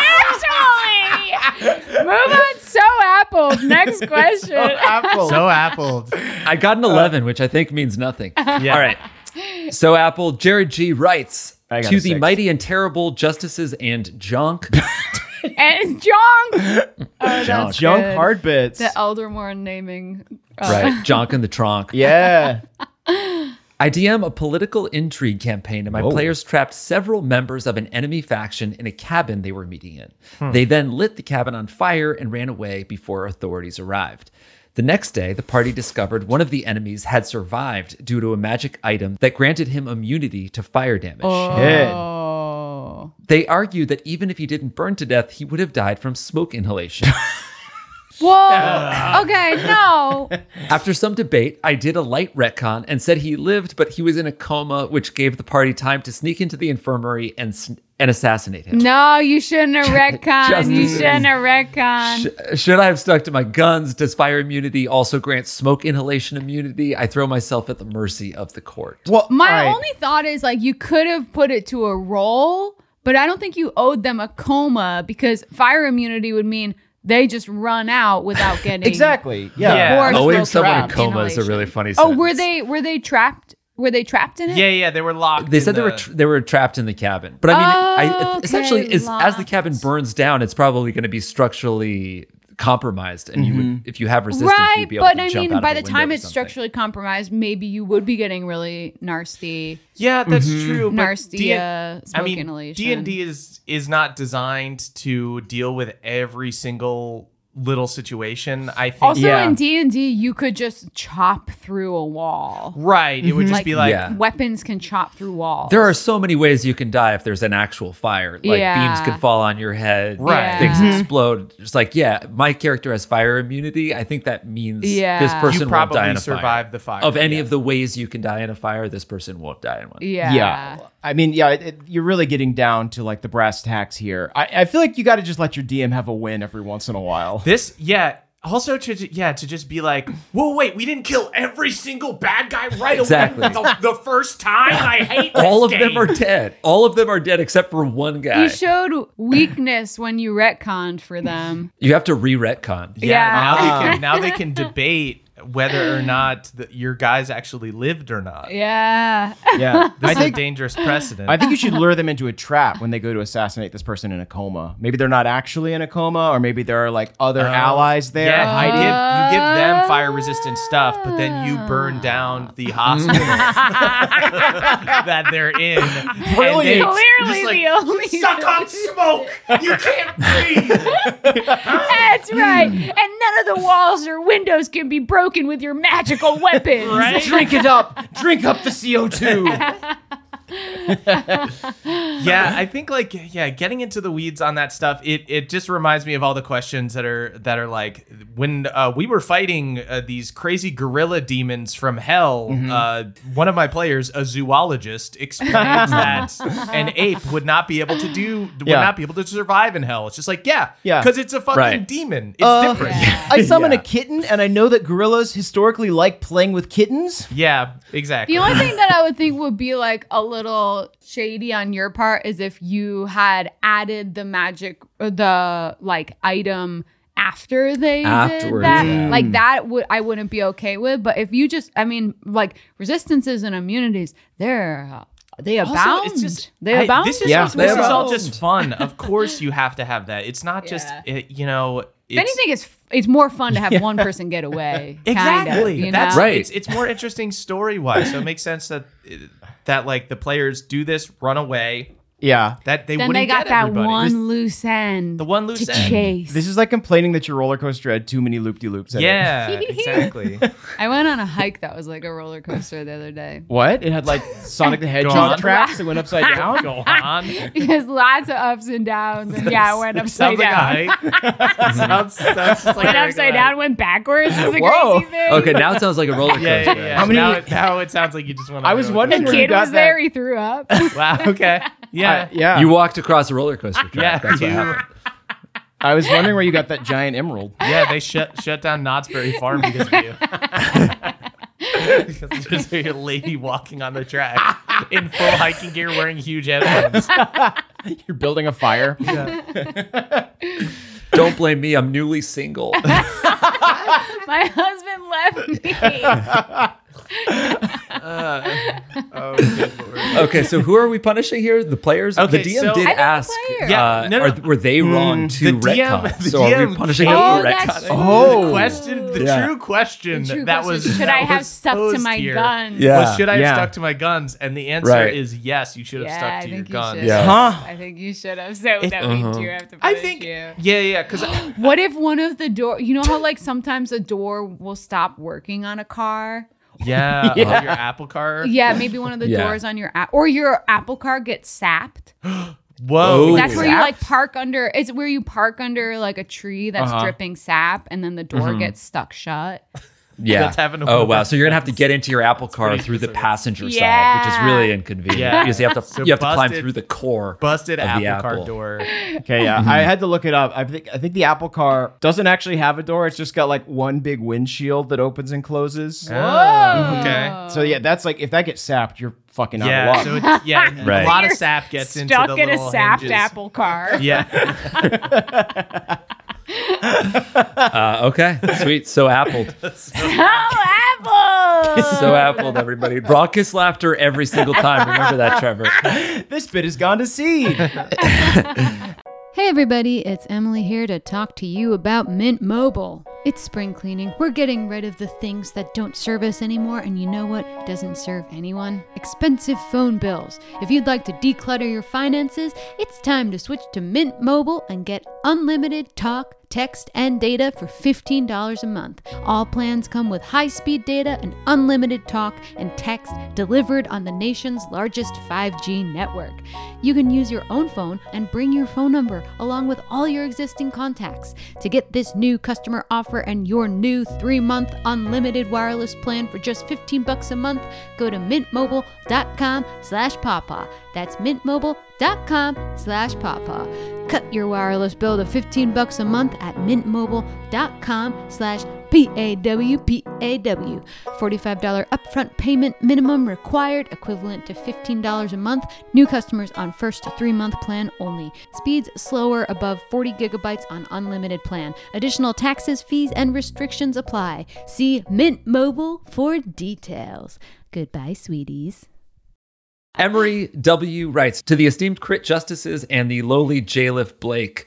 move on. So apples. Next question. Apple. So appled. I got an eleven, which I think means nothing. Yeah. All right. So Apple, Jared G writes I got to a the six. mighty and terrible justices and junk. And Jong. Oh, that's Junk good. hard bits. The Eldermore naming. uh, Right, junk in the trunk. Yeah. I D M a political intrigue campaign, and my Whoa. players trapped several members of an enemy faction in a cabin they were meeting in. Hmm. They then lit the cabin on fire and ran away before authorities arrived. The next day, the party discovered one of the enemies had survived due to a magic item that granted him immunity to fire damage. Shit. Oh. They argued that even if he didn't burn to death, he would have died from smoke inhalation. Whoa. Okay, no. After some debate, I did a light retcon and said he lived, but he was in a coma, which gave the party time to sneak into the infirmary and s- and assassinate him. No, you shouldn't have retconned. Justice You is- shouldn't have retconned. Sh- should I have stuck to my guns? Does fire immunity also grant smoke inhalation immunity? I throw myself at the mercy of the court. Well, My all right. only thought is like you could have put it to a roll, but I don't think you owed them a coma because fire immunity would mean they just run out without getting Exactly. Yeah. Yeah. Forced Owing smoke someone in trap coma is a inhalation. really funny Oh, sentence. were they were they trapped? Were they trapped in it? Yeah, yeah, they were locked. They in said they the- were tra- they were trapped in the cabin, but I mean, I, Oh, essentially, okay, is, as the cabin locked. burns down, it's probably going to be structurally compromised, and you would, if you have resistance, Right, you'd be able but to I jump mean, out by of a the window time or it's something. structurally compromised, maybe you would be getting really nasty. Yeah, that's Mm-hmm. true. but Nasty, D- uh, I smoke mean, inhalation. D and D is is not designed to deal with every single little situation. I think. Also, Yeah. in D and D, you could just chop through a wall. right. It would just Like, be like. Yeah. Weapons can chop through walls. There are so many ways you can die if there's an actual fire. Like Yeah. beams could fall on your head, Right. things Yeah. explode. Just like, yeah, my character has fire immunity. I think that means Yeah. this person You won't probably die in a survive fire. the fire, Of any yeah. of the ways you can die in a fire, this person won't die in one. Yeah. Yeah. I mean, yeah, it, it- you're really getting down to like the brass tacks here. I, I feel like you got to just let your D M have a win every once in a while. This, yeah. Also, to yeah, to just be like, whoa, wait, we didn't kill every single bad guy right Exactly. away the, the first time. I hate this All of them game. are dead. All of them are dead except for one guy. You showed weakness when you retconned for them. You have to re-retcon. Yeah, Yeah. now they can now they can debate whether or not the, your guys actually lived or not. Yeah. Yeah. This I is think a dangerous precedent. I think you should lure them into a trap when they go to assassinate this person in a coma. Maybe they're not actually in a coma, or maybe there are like other allies there. Yeah, you hiding. give, you give them fire resistant stuff, but then you burn down the hospital that they're in. Brilliant. And they- Clearly just like, the only suck on smoke. You can't breathe. That's right. And none of the walls or windows can be broken with your magical weapons. Right? Drink it up. Drink up the C O two. Yeah, I think like yeah, getting into the weeds on that stuff, it it just reminds me of all the questions that are that are like when uh, we were fighting uh, these crazy gorilla demons from hell. Mm-hmm. Uh, one of my players, a zoologist, experienced that an ape would not be able to do would Yeah. not be able to survive in hell. It's just like yeah, Yeah. because it's a fucking Right. demon. It's Uh, different. I summon Yeah. a kitten, and I know that gorillas historically like playing with kittens. Yeah, exactly. The only thing that I would think would be like a little shady on your part is if you had added the magic or the like item after they Afterwards, did that. yeah. Like that would I wouldn't be okay with. But if you just I mean like resistances and immunities, they're uh, they Also, abound. it's just they I- abound. This is, Yeah, just, they this is all abound. just fun. Of course, you have to have that. It's not just Yeah. it, you know. if anything, it's it's more fun to have one person get away. Exactly. Kind of, That's Right. It's, it's more interesting story wise. So it makes sense that that like the players do this, run away. Yeah. That they Then wouldn't they got get that everybody. one loose end. The one loose to end. chase. This is like complaining that your roller coaster had too many loop de loops. Yeah, exactly. I went on a hike that was like a roller coaster the other day. What? It had like Sonic the on. Hedgehog tracks that went upside down. Go on. There's lots of ups and downs. And yeah, it went upside Sounds like down. a hike. sounds, sounds just like Went a upside regular down, went backwards. It's a Whoa. crazy thing. Okay, now it sounds like a roller coaster. hike. Yeah, yeah, yeah. How many- Now it, now it sounds like you just went. On I a was roller wondering The where coaster. you kid got was there. that. He threw up. Wow. Okay. Yeah. I- yeah. You walked across a roller coaster track. Yeah. That's what you- happened. I was wondering where you got that giant emerald. Yeah, they shut shut down Knott's Berry Farm because of you. Because there's a lady walking on the track in full hiking gear wearing huge headphones. You're building a fire. Don't blame me. I'm newly single. My husband left me. Oh, good lord. Okay, so who are we punishing here? The players? Okay, the D M so- did I think the ask. players. Yeah, uh, no, no. are- were they wrong to the D M retcon? the So D are M we punishing came- them Oh, for that's retconning? true. Oh. The question, the Yeah. true question True that question. was Should that I have was stuck to posed my here guns? Yeah. was should I have Yeah. stuck to my guns? And the answer Right. is yes. You should have Yeah, stuck I to your think you guns. should. Yeah. Huh? I think you should have. So It- that means uh-huh. you have to I punish think you. yeah, yeah. Because What if one of the door, you know how like sometimes a door will stop working on a car? yeah, Yeah. oh, your Apple car. Yeah, maybe one of the Yeah. doors on your app or your Apple car gets sapped. Whoa, Oh. That's where you Sap? like park under. It's where you park under like a tree that's Uh-huh. dripping sap, and then the door gets stuck shut. Yeah. That's having to oh move wow. on So you're gonna have to get into your Apple Car pretty through the specific. passenger side, Yeah. which is really inconvenient. Yeah. Because you have to So you have to climb busted- through the core. Busted of Apple, the Car Apple. door. Okay, yeah, I had to look it up. I think I think the Apple Car doesn't actually have a door. It's just got like one big windshield that opens and closes. Oh, okay. So yeah, that's like if that gets sapped, you're fucking out of Yeah, luck. so it's, yeah, Right. a lot of You're sap gets into Stuck the in a little sapped hinges. Apple car. Yeah. Uh, okay. Sweet. So appled. Oh, Apple! So appled, everybody. Raucous laughter every single time. Remember that, Trevor. This bit has gone to seed. Hey everybody, it's Emily here to talk to you about Mint Mobile. It's spring cleaning. We're getting rid of the things that don't serve us anymore, and you know what doesn't serve anyone? Expensive phone bills. If you'd like to declutter your finances, it's time to switch to Mint Mobile and get unlimited talk, text, and data for fifteen dollars a month. All plans come with high-speed data and unlimited talk and text delivered on the nation's largest five G network. You can use your own phone and bring your phone number along with all your existing contacts. To get this new customer offer and your new three-month unlimited wireless plan for just fifteen bucks a month, go to mintmobile.com slash pawpaw. That's mintmobile.com slash pawpaw. Cut your wireless bill to fifteen bucks a month at mintmobile.com slash P-A-W-P-A-W. forty-five dollars upfront payment minimum required, equivalent to fifteen dollars a month. New customers on first three-month plan only. Speeds slower above forty gigabytes on unlimited plan. Additional taxes, fees, and restrictions apply. See Mint Mobile for details. Goodbye, sweeties. Emery W. writes, to the esteemed crit justices and the lowly Jalif Blake.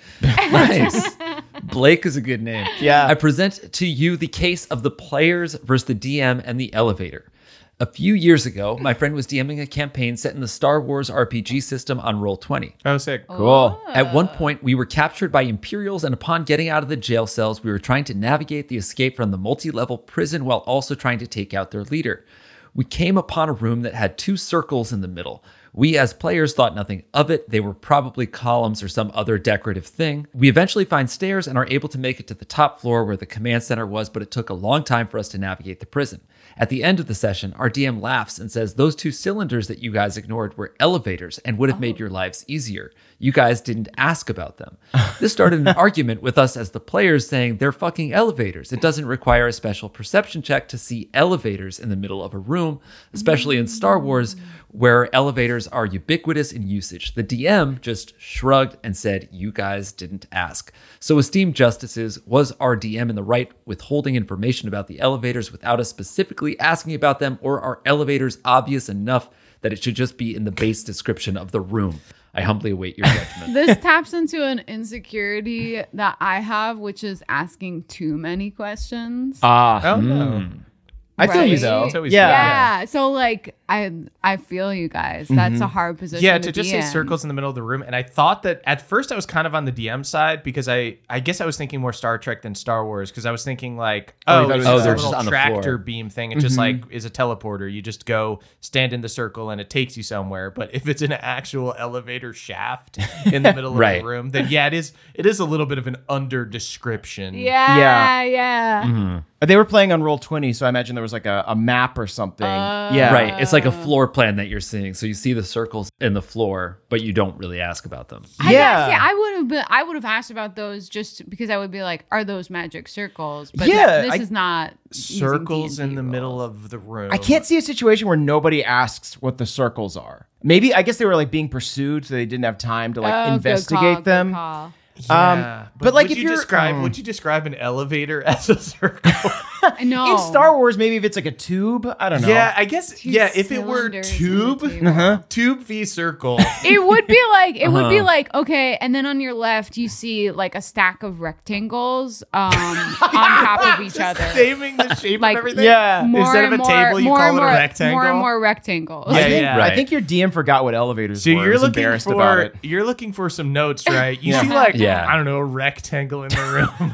Nice. Blake is a good name. Yeah. I present to you the case of the players versus the D M and the elevator. A few years ago, my friend was DMing a campaign set in the Star Wars R P G system on Roll twenty. Oh, sick. Cool. At one point, we were captured by Imperials, and upon getting out of the jail cells, we were trying to navigate the escape from the multi-level prison while also trying to take out their leader. We came upon a room that had two circles in the middle. We as players thought nothing of it. They were probably columns or some other decorative thing. We eventually find stairs and are able to make it to the top floor where the command center was, but it took a long time for us to navigate the prison. At the end of the session, our D M laughs and says, those two cylinders that you guys ignored were elevators and would have made your lives easier. You guys didn't ask about them. This started an argument with us as the players saying they're fucking elevators. It doesn't require a special perception check to see elevators in the middle of a room, especially in Star Wars, where elevators are ubiquitous in usage. The D M just shrugged and said, you guys didn't ask. So esteemed justices, was our D M in the right withholding information about the elevators without us specifically asking about them, or are elevators obvious enough that it should just be in the base description of the room? I humbly await your judgment. This taps into an insecurity that I have, which is asking too many questions. Ah, Oh, no. I feel you Right? though. It's always Yeah. yeah. So like I I feel you guys. That's a hard position. Yeah, to to just be say in. circles in the middle of the room. And I thought that at first I was kind of on the D M side because I I guess I was thinking more Star Trek than Star Wars because I was thinking like, Oh, you oh, thought it it's was- just oh, a they're little just on the tractor floor. beam thing. It just like is a teleporter. You just go stand in the circle and it takes you somewhere. But if it's an actual elevator shaft in the middle of Right. the room, then yeah, it is it is a little bit of an under description. Yeah, Yeah. yeah. They were playing on Roll twenty, so I imagine there was like a, a map or something. yeah. Right. It's like a floor plan that you're seeing. So you see the circles in the floor, but you don't really ask about them. I Yeah. guess, yeah, I would have been. I would have asked about those just because I would be like, "Are those magic circles?" But Yeah, this I- is not using Circles D and in D the middle rules. of the room. I can't see a situation where nobody asks what the circles are. Maybe I guess they were like being pursued, so they didn't have time to like Oh, good investigate call, good them. call. Yeah, Um, but, like, would if you you're- describe um, would you describe an elevator as a circle? I know. In Star Wars, maybe if it's like a tube, I don't know. Yeah, I guess. Two yeah, if it were cylinders in tube, the table. Uh-huh. tube v circle. It would be like it would be Uh-huh. like okay, and then on your left you see like a stack of rectangles um, on top of each other. Naming the shape Like, of everything. yeah. More Instead of and a more, table, you more call and it a more, rectangle? More and more rectangles. Yeah, I think, yeah. I Right. think your D M forgot what elevators So were. you're He's looking embarrassed for about it. you're looking for some notes, right? You Yeah. see, like Yeah. I don't know, a rectangle in the room.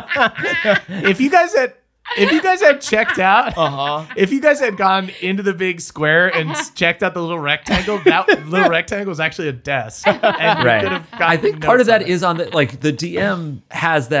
if you guys had if you guys had checked out, Uh-huh. if you guys had gone into the big square and s- checked out the little rectangle, that little rectangle was actually a desk. And you Right. could have I gotten think part of notes on that it. is on the like the D M has that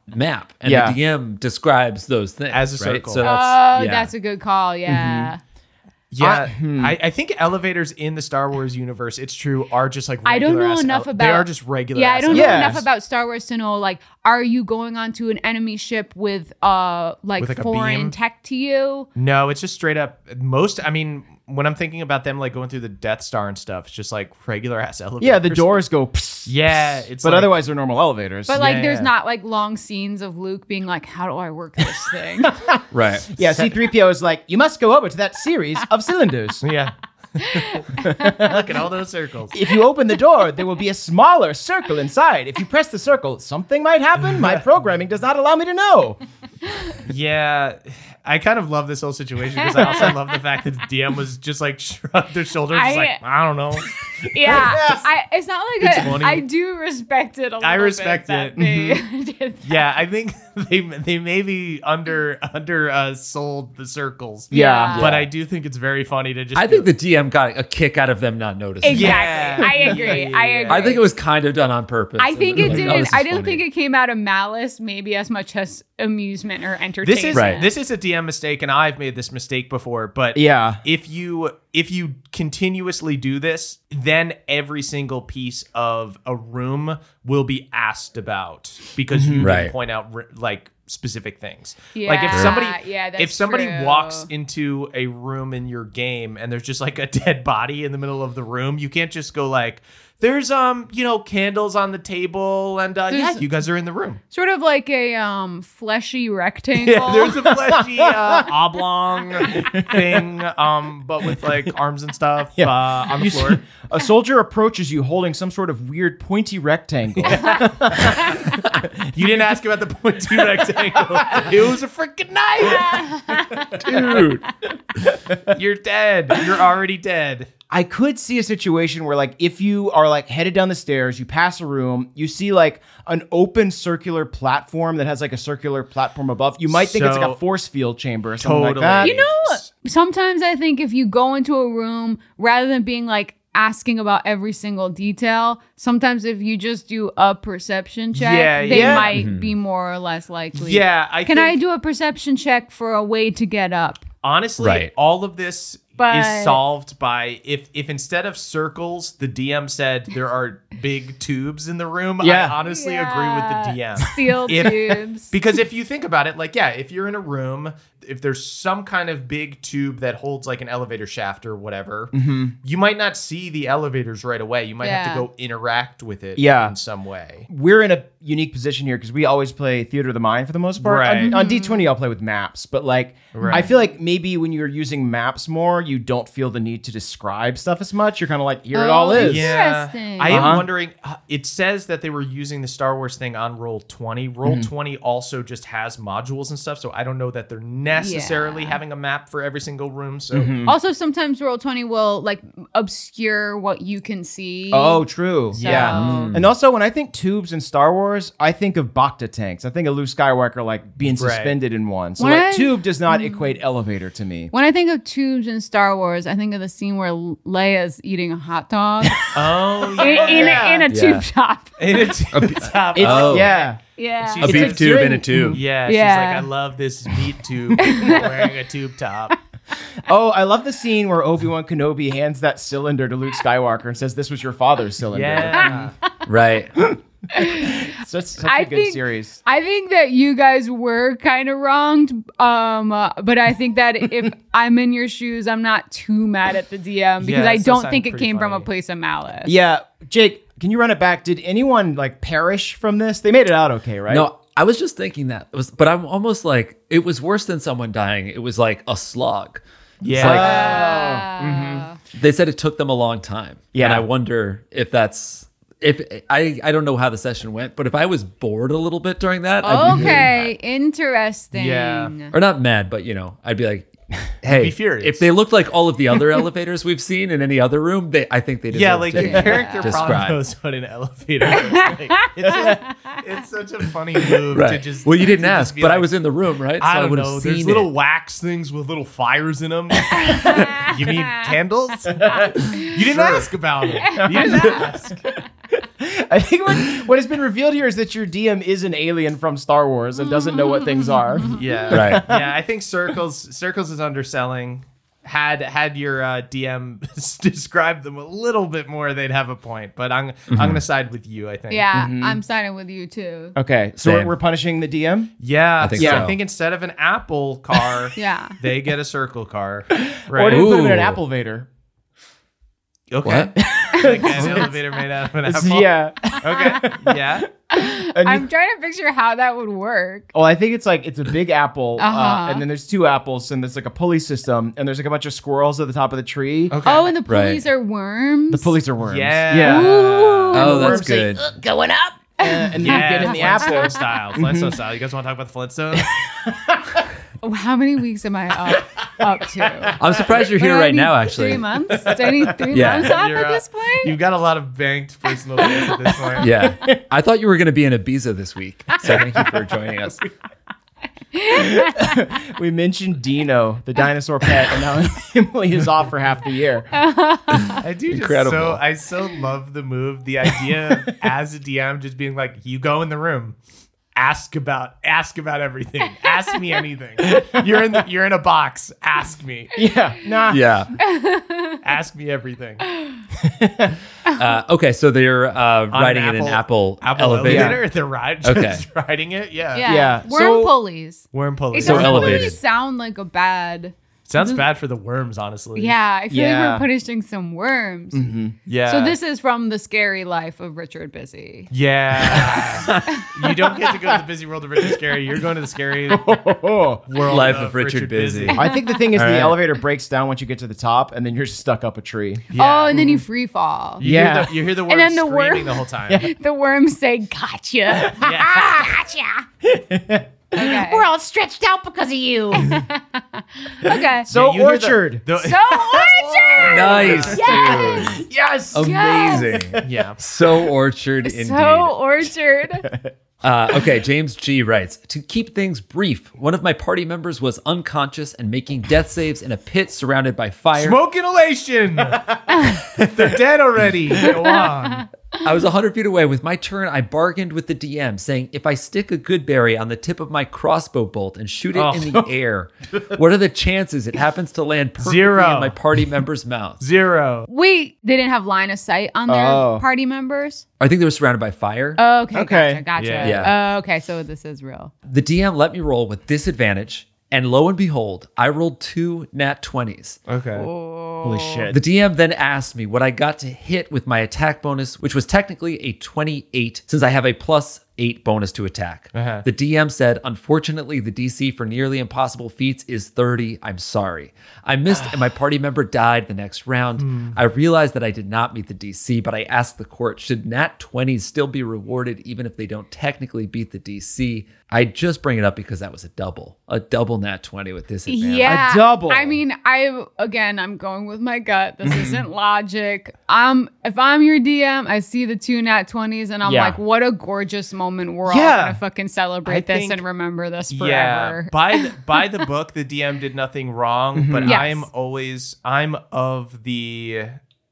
map, and Yeah. the D M describes those things As a right? circle. So Oh, that's, yeah. that's a good call. Yeah. Yeah, I- hmm. I, I think elevators in the Star Wars universe, it's true, are just like I don't regular know ass enough ele- about. They are just regular. Yeah, I ass don't know Yes. enough about Star Wars to know. Like, are you going onto an enemy ship with uh like, With, like, a foreign beam? tech to you? No, it's just straight up. Most, I mean, when I'm thinking about them like going through the Death Star and stuff, it's just like regular ass elevators. Yeah, the doors go. Psst, Yeah, it's but like- otherwise they're normal elevators. But like, Yeah. there's not like long scenes of Luke being like, "How do I work this thing?" right. yeah, C three P O is like, you must go over to that series of cylinders. Yeah. Look at all those circles. If you open the door, there will be a smaller circle inside. If you press the circle, something might happen. My programming does not allow me to know. Yeah, I kind of love this whole situation because I also love the fact that the D M was just like shrugged their shoulders, just I- like I don't know. yeah, I, it's not like It's a, funny. I do respect it a little I respect bit it. Mm-hmm. that they did that. Yeah, I think they they maybe under under uh, sold the circles. Yeah. but I do think it's very funny to just. I be think the D M got a kick out of them not noticing. Exactly. Yeah. I agree. Yeah, yeah, I yeah. agree. I think it was kind of done on purpose. I think Like, it oh, didn't. this is I didn't funny. think it came out of malice, maybe as much as amusement or entertainment. This is Right. this is a D M mistake, and I've made this mistake before. But Yeah. if you if you continuously do this, then every single piece of a room will be asked about because you Right. can point out like specific things. Like if Yeah, somebody yeah, that's if somebody true. walks into a room in your game and there's just like a dead body in the middle of the room, you can't just go like, there's um you know candles on the table and uh, yeah, There's- you guys are in the room. Sort of like a um fleshy rectangle. Yeah, there's a fleshy uh, oblong thing, um, but with like arms and stuff Yeah. uh, on the floor. A soldier approaches you holding some sort of weird pointy rectangle. You didn't ask about the pointy rectangle. It was a freaking knife, dude. You're dead. You're already dead. I could see a situation where, like, if you are like headed down the stairs, you pass a room, you see like an open circular platform that has like a circular platform above. You might think it's like So- a force field chamber or something Totally. like that. You know, sometimes I think if you go into a room, rather than being like asking about every single detail, sometimes if you just do a perception check, Yeah, they yeah. might be more or less likely. Yeah, I Can think, I do a perception check for a way to get up? honestly, Right. all of this But- is solved by if if instead of circles, the D M said there are big tubes in the room. Yeah. I honestly agree with the D M. Steel If- tubes. Because if you think about it, like, yeah, if you're in a room, if there's some kind of big tube that holds like an elevator shaft or whatever, you might not see the elevators right away. You might have Yeah. to go interact with it Yeah. in some way. We're in a unique position here because we always play Theater of the Mind for the most part. Right. On, on D twenty, I'll play with maps, but like, Right. I feel like maybe when you're using maps more, you don't feel the need to describe stuff as much. You're kind of like, here it all Oh, is. Yeah. Interesting. I am Uh-huh. wondering, uh, it says that they were using the Star Wars thing on Roll twenty. Roll twenty also just has modules and stuff, so I don't know that they're necessarily Yeah. having a map for every single room. So Also, sometimes Roll twenty will like obscure what you can see. Oh, true. So- Yeah. And also, when I think tubes in Star Wars, I think of Bacta tanks. I think of Luke Skywalker like being Right. suspended in one. So When like I- tube does not equate elevator to me. When I think of tubes in Star Wars, I think of the scene where Leia's eating a hot dog oh, in, yeah. in, a, in a Yeah. tube top. In a tube top. It's, Oh. Yeah. Yeah. She- A It's beef like tube in during- a tube. Yeah, she's Yeah. like, I love this meat tube wearing a tube top. Oh, I love the scene where Obi-Wan Kenobi hands that cylinder to Luke Skywalker and says, "This was your father's cylinder." Yeah. Right. Such, such a I good think- series. I think that you guys were kind of wronged, um, uh, but I think that if I'm in your shoes, I'm not too mad at the D M because Yeah, I that don't sounds think it pretty came from a funny. place of malice. Yeah, Jake, can you run it back? Did anyone like perish from this? They made it out okay, right? No, I was just thinking that. It was, but I'm almost like, it was worse than someone dying. It was like a slog. Yeah. like- Uh, They said it took them a long time. Yeah. And I wonder if that's, if I, I don't know how the session went, but if I was bored a little bit during that, I'd be really okay, interesting. Yeah. mad. Or not mad, but you know, I'd be like, hey, Be furious. if they looked like all of the other elevators we've seen in any other room, they, I think they deserve Yeah, like to your be character probably described. knows what an elevator is. Like, it's, just, it's such a funny move to Right. just. Well, you didn't to just ask, be but I like, was in the room, right? So I don't would have know. seen There's little it. wax things with little fires in them. You mean candles? You didn't ask about it. You didn't ask. I think what, what has been revealed here is that your D M is an alien from Star Wars and doesn't know what things are. Yeah. Right. Yeah, I think Circles Circles is underselling. Had had your uh, D M described them a little bit more, they'd have a point. But I'm Mm-hmm. I'm gonna side with you. I think. Yeah, I'm siding with you too. Okay, so Same. we're, we're punishing the D M? Yeah. I think so so. I think instead of an Apple car, Yeah. they get a Circle car. Or Right. do we put him in an Ooh. Apple Vader? Okay. What? Like an elevator made out of an apple. Yeah. Okay. Yeah. And you- I'm trying to picture how that would work. well, I think it's like, it's a big apple, uh, Uh-huh. and then there's two apples, and there's like a pulley system, and there's like a bunch of squirrels at the top of the tree. Okay. Oh, and the Right. pulleys are worms. The pulleys are worms. Yeah. Yeah. Ooh. Oh, The that's worms say, good. "Ugh, going up. Uh, and then Yeah. you get in the Flintstone apple. style. Flintstone style. You guys want to talk about the Flintstones? Oh, how many weeks am I up up to? I'm surprised you're here What do I right need, now, actually. Three months? Do I need three Yeah. months off You're, at uh, this point? You've got a lot of banked personal days at this point. Yeah. I thought you were going to be in Ibiza this week. So thank you for joining us. We mentioned Dino, the dinosaur pet, and now Emily is off for half the year. I do just Incredible. so I so love the move. The idea of as a D M just being like, you go in the room, ask about ask about everything. Ask me anything. You're in the, you're in a box. Ask me. Yeah. Nah. Yeah. Ask me everything. Uh, okay. So they're uh, riding in an Apple, Apple elevator. elevator. They're ride, just Okay. riding it. Yeah. yeah. Yeah, Worm so- pulleys. Worm pulley. It So doesn't elevated. really sound like a bad. Sounds bad for the worms, honestly. Yeah, I feel Yeah. like we're punishing some worms. Yeah. So this is from the scary life of Richard Busy. Yeah. You don't get to go to the busy world of Richard Scary. You're going to the scary Oh. world Life of Richard Busy. I think the thing is All the right. elevator breaks down once you get to the top, and then you're stuck up a tree. Yeah. Oh, and then you free fall. You Yeah. Hear the, you hear the worms And then the screaming worm- the whole time. The worms say, "Gotcha, Yeah. gotcha." Okay. We're all stretched out because of you. Okay. So You hear the- orchard. the- So orchard. Nice. Yes. Dude. yes. Amazing. yeah. So orchard indeed. So orchard. Uh, okay, James G writes, to keep things brief, one of my party members was unconscious and making death saves in a pit surrounded by fire. Smoke inhalation. They're dead already. Go on. I was one hundred feet away. With my turn, I bargained with the D M, saying, if I stick a good berry on the tip of my crossbow bolt and shoot it Oh. in the air, what are the chances it happens to land perfectly Zero. in my party member's mouth? Zero. Wait, they didn't have line of sight on their Oh. party members? I think they were surrounded by fire. Oh, okay, Okay. gotcha, gotcha. Yeah. Yeah. Oh, okay, so this is real. The D M let me roll with disadvantage, and lo and behold, I rolled two nat twenties. Okay. Holy shit. The D M then asked me what I got to hit with my attack bonus, which was technically a twenty-eight, since I have a plus eight bonus to attack. Uh-huh. The D M said, unfortunately, the D C for nearly impossible feats is thirty. I'm sorry. I missed and my party member died the next round. Hmm. I realized that I did not meet the D C, but I asked the court, should nat twenties still be rewarded even if they don't technically beat the D C? I just bring it up because that was a double, a double nat twenty with disadvantage. Yeah, A double. I mean, I again, I'm going with my gut. This isn't logic. Um, if I'm your D M, I see the two nat twenties, and I'm Yeah. like, what a gorgeous moment. We're all Yeah. gonna fucking celebrate I this think- and remember this Yeah, forever. by the, by the book, the D M did nothing wrong, but Yes. I'm always I'm of the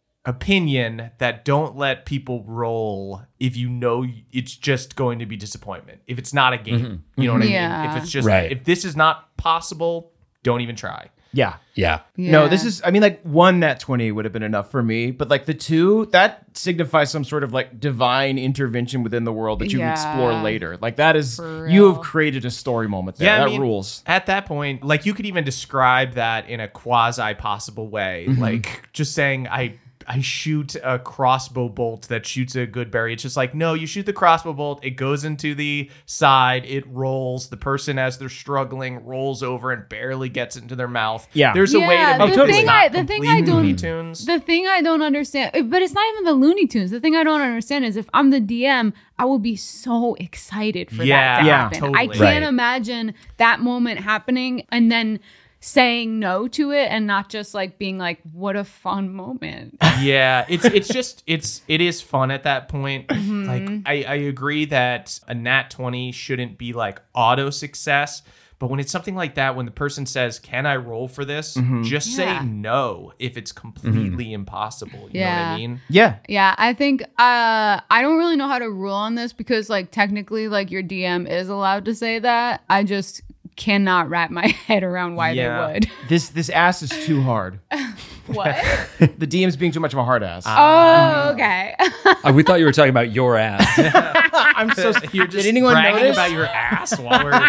opinion that don't let people roll if you know it's just going to be disappointment. If it's not a game, you know what I Yeah. mean. If it's just Right. if this is not possible, don't even try. yeah. Yeah. No, Yeah. this is, I mean, like one nat twenty would have been enough for me, but like the two, that signifies some sort of like divine intervention within the world that you Yeah. can explore later. Like that is, For you real. have created a story moment there. Yeah, I that mean, rules. At that point, like you could even describe that in a quasi possible way, like just saying I I shoot a crossbow bolt that shoots a good berry. It's just like, no, you shoot the crossbow bolt, it goes into the side, it rolls. The person, as they're struggling, rolls over and barely gets into their mouth. Yeah. There's a way Yeah, to make the this thing not I- the thing I complete don't- Looney Tunes. The thing I don't understand, but it's not even the Looney Tunes. The thing I don't understand is if I'm the D M, I will be so excited for Yeah, that to yeah, happen. I totally. can't Right. imagine that moment happening and then saying no to it and not just like being like, what a fun moment. Yeah, it's it's just it's it is fun at that point. Mm-hmm. Like I, I agree that a nat twenty shouldn't be like auto success, But when it's something like that, when the person says, can I roll for this? Just Yeah. say no if it's completely impossible. You know what Yeah. I mean? Yeah. Yeah, I think uh, I don't really know how to rule on this because, like, technically, like, your D M is allowed to say that. I just cannot wrap my head around why Yeah. they would. This this ass is too hard. What? The D M's being too much of a hard ass. Oh, okay. Uh, we thought you were talking about your ass. I'm so. You're just Did anyone bragging notice? about your ass while we're...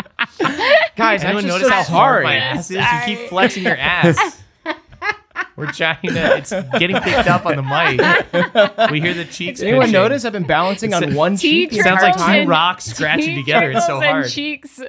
Guys, Anyone that's notice just how so hard my hard. ass is? You keep flexing your ass. We're trying to... It's getting picked up on the mic. We hear the cheeks Did anyone pinching. notice I've been balancing on one cheek? Tea the Sounds entire like time? two rocks scratching together. It's so Turtles and hard. cheeks.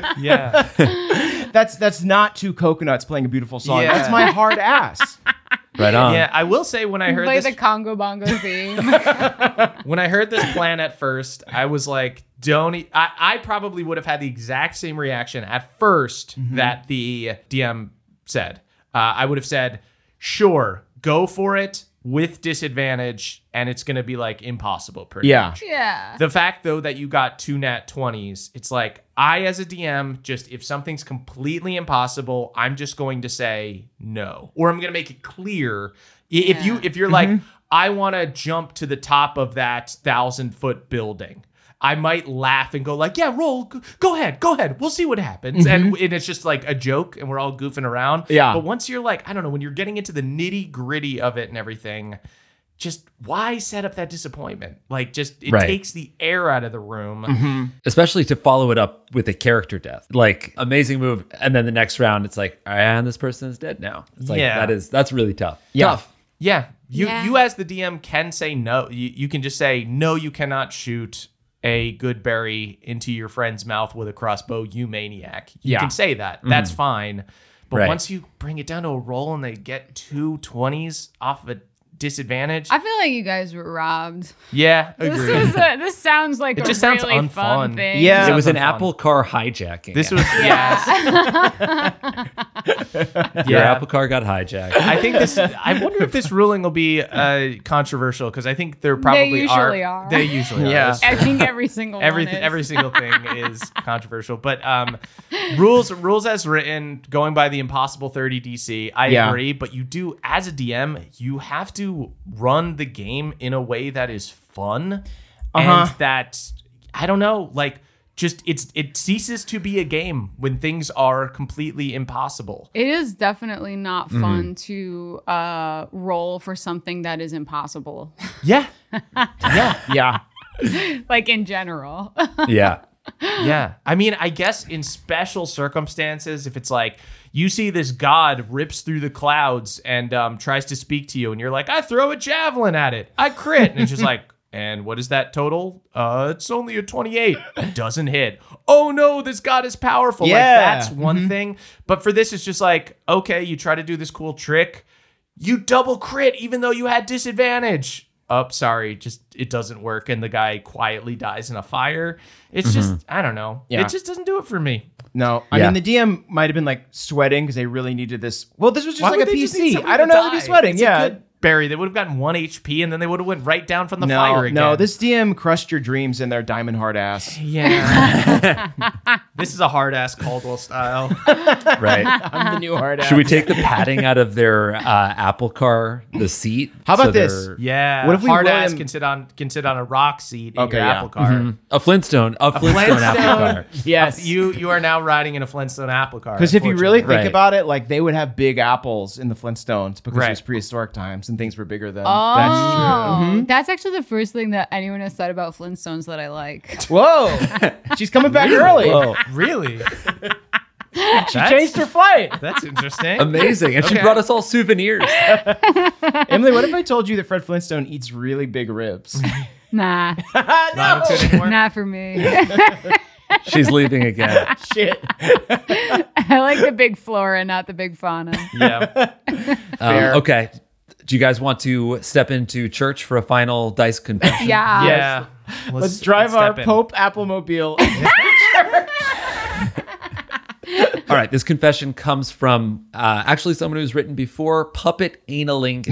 Yeah. That's that's not two coconuts playing a beautiful song. Yeah. That's my hard ass. Right on. Yeah, I will say when I heard Play this the Congo Bongo theme. when I heard this plan at first, I was like, don't e- I, I probably would have had the exact same reaction at first that the D M said. Uh, I would have said, sure, go for it with disadvantage, and it's going to be like impossible pretty Yeah. much. Yeah. The fact, though, that you got two nat twenties, it's like, I, as a D M, just if something's completely impossible, I'm just going to say no. Or I'm going to make it clear. I- If you, if you're like, I want to jump to the top of that thousand foot building, I might laugh and go like, yeah, roll, g- go ahead, go ahead. We'll see what happens. And, and it's just like a joke and we're all goofing around. Yeah. But once you're like, I don't know, when you're getting into the nitty gritty of it and everything, just why set up that disappointment? Like, just it Right. takes the air out of the room. Especially to follow it up with a character death. Like, amazing move. And then the next round, it's like, and this person is dead now. It's like, Yeah. that is, that's really tough. Yeah. Tough. Yeah, you Yeah. you as the D M can say no. You, you can just say no. You cannot shoot a good berry into your friend's mouth with a crossbow. You maniac. You Yeah. can say that. That's fine. But Right. once you bring it down to a roll and they get two twenties off of a disadvantage, I feel like you guys were robbed. yeah, This agree. is a, this sounds like It a just sounds really fun unfun. thing. Yeah. It was an Sounds fun. Apple car hijacking. This was yeah. Your yeah. Apple car got hijacked. I think this. I wonder if this ruling will be uh, controversial because I think there probably usually are. They usually Yeah. are. I think every single every one is. every single thing is controversial. But um, rules rules as written, going by the impossible thirty D C, I Yeah. agree. But you do, as a D M, you have to run the game in a way that is fun Uh-huh. and that I don't know, like. Just it's it ceases to be a game when things are completely impossible. It is definitely not Mm-hmm. fun to uh, roll for something that is impossible, Yeah, yeah, Yeah. like in general. Yeah. yeah. I mean, I guess in special circumstances, if it's like you see this god rips through the clouds and um, tries to speak to you, and you're like, I throw a javelin at it, I crit, and it's just like, and what is that total? Uh, it's only a twenty-eight. Doesn't hit. Oh no, this god is powerful. Like Yeah. that's one thing. But for this, it's just like, okay, you try to do this cool trick, you double crit even though you had disadvantage. Oh, sorry, just it doesn't work, and the guy quietly dies in a fire. It's just, I don't know. Yeah. It just doesn't do it for me. No, I Yeah. mean the D M might have been like sweating because they really needed this. Well, this was just Why like would a they just need P C. somebody I don't to know. They'd be die? sweating. It's a Yeah. good berry. They would have gotten one H P, and then they would have went right down from the No, fire again. no. This D M crushed your dreams in their diamond hard ass. Yeah. This is a hard ass Caldwell style. Right. I'm the new hard ass. Should we take the padding out of their uh, Apple car, the seat? How about so this? they're- Yeah. What if we hard roll ass him- can sit on can sit on a rock seat in Okay, your yeah. Apple car. A Flintstone. A Flintstone, Apple car. Yes. You you are now riding in a Flintstone Apple car. Because if you really think Right. about it, like they would have big apples in the Flintstones because Right. it was prehistoric times and things were bigger then. Oh, Mm-hmm. that's actually the first thing that anyone has said about Flintstones that I like. Whoa, she's coming back early. Whoa. really, She changed her flight. that's interesting. Amazing. And she Okay. brought us all souvenirs. Emily, what if I told you that Fred Flintstone eats really big ribs? Nah, Not into it anymore? not for me. She's leaving again. Shit. I like the big flora, not the big fauna. Yeah. Um, Fair. okay. Do you guys want to step into church for a final dice confession? Yeah. Yeah. Let's drive step our in. Pope Applemobile. All right. This confession comes from uh, actually someone who's written before, Puppet Analingus.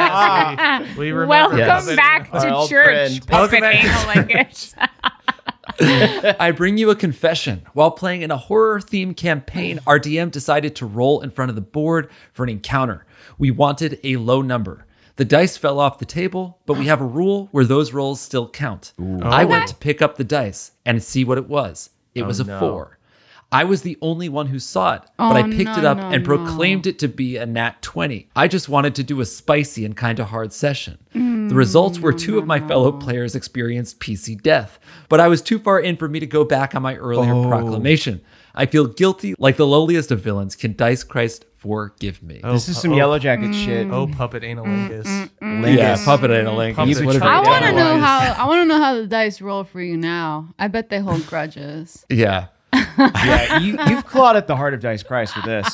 Yes, we, we remember. Welcome Yes. Puppet- back Our to old church, friend. Puppet Welcome back to Analingus. I bring you a confession. While playing in a horror-themed campaign, our D M decided to roll in front of the board for an encounter. We wanted a low number. The dice fell off the table, but we have a rule where those rolls still count. I went to pick up the dice and see what it was. It was a no. four. I was the only one who saw it, but I picked no, it up no, and no. proclaimed it to be a nat twenty. I just wanted to do a spicy and kind of hard session. The results were two of my fellow players experienced P C death, but I was too far in for me to go back on my earlier proclamation. I feel guilty like the lowliest of villains. Can Dice Christ forgive me? Oh, This is some oh, Yellow Jacket shit. Oh, puppet analingus. Lingus. Yeah, puppet analingus. Puppet Whatever. I Yeah. want to know Otherwise- how. I want to know how the dice roll for you now. I bet they hold grudges. Yeah. Yeah, you, you've clawed at the heart of Dice Christ with this.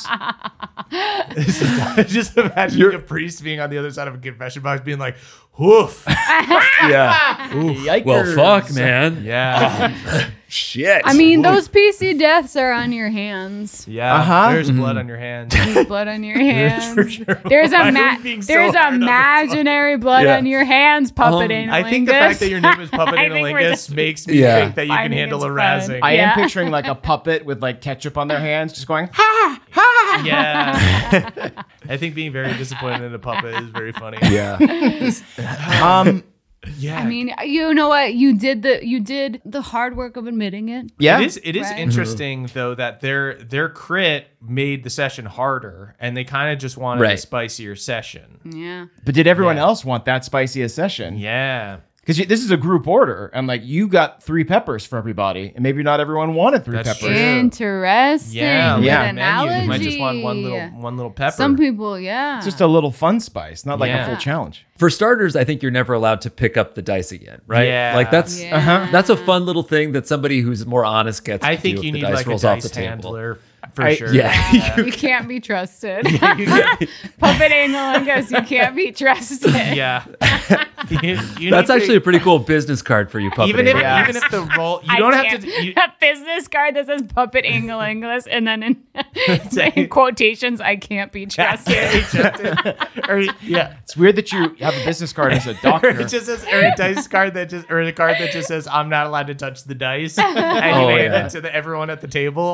Just imagine a priest being on the other side of a confession box being like, woof. Yeah. Yikers. Well, fuck, man. Yeah. Shit. I mean, those P C deaths are on your hands. Yeah. Uh-huh. There's blood on your hands. There's blood on your hands. For sure. There's Why a are ma- you being so there's hard on this imaginary blood Yeah. on your hands, puppet Um, analingus. I think the fact that your name is Puppet I think we're Analingus just makes me Yeah. think that you can finding handle it's a fun. razzing. I Yeah. am picturing like a puppet with like ketchup on their hands, just going, ha, ha. Yeah. I think being very disappointed in a puppet is very funny. Yeah. Um, Yeah. I mean, you know what? You did the you did the hard work of admitting it. yeah. It is it is Right. interesting though that their their crit made the session harder and they kind of just wanted a Right. spicier session. Yeah. But did everyone Yeah. else want that spicy a session? Yeah. Because this is a group order, and like you got three peppers for everybody, and maybe not everyone wanted three That's peppers. true. Interesting. Yeah. Good Yeah. Like a menu. You might just want one analogy. little one little pepper. Some people, yeah. It's just a little fun spice, not like Yeah. a full challenge. For starters, I think you're never allowed to pick up the dice again, right? Yeah. Like that's Yeah. Uh-huh. that's a fun little thing that somebody who's more honest gets. I to think do you if the need dice like a rolls off dice the table. handler for I- sure. yeah. You can't be trusted. Puppet analingus, you can't be trusted. Yeah. You- you That's need to- actually a pretty cool business card for you, puppet. even if analingus. even if the roll you I don't have can't- to you, a business card that says puppet analingus, and then in, in quotations, I can't be trusted. or, yeah. It's weird that you have a business card as a doctor. It just says or a dice card that just or a card that just says I'm not allowed to touch the dice, and you Oh, hand yeah. it to the, everyone at the table.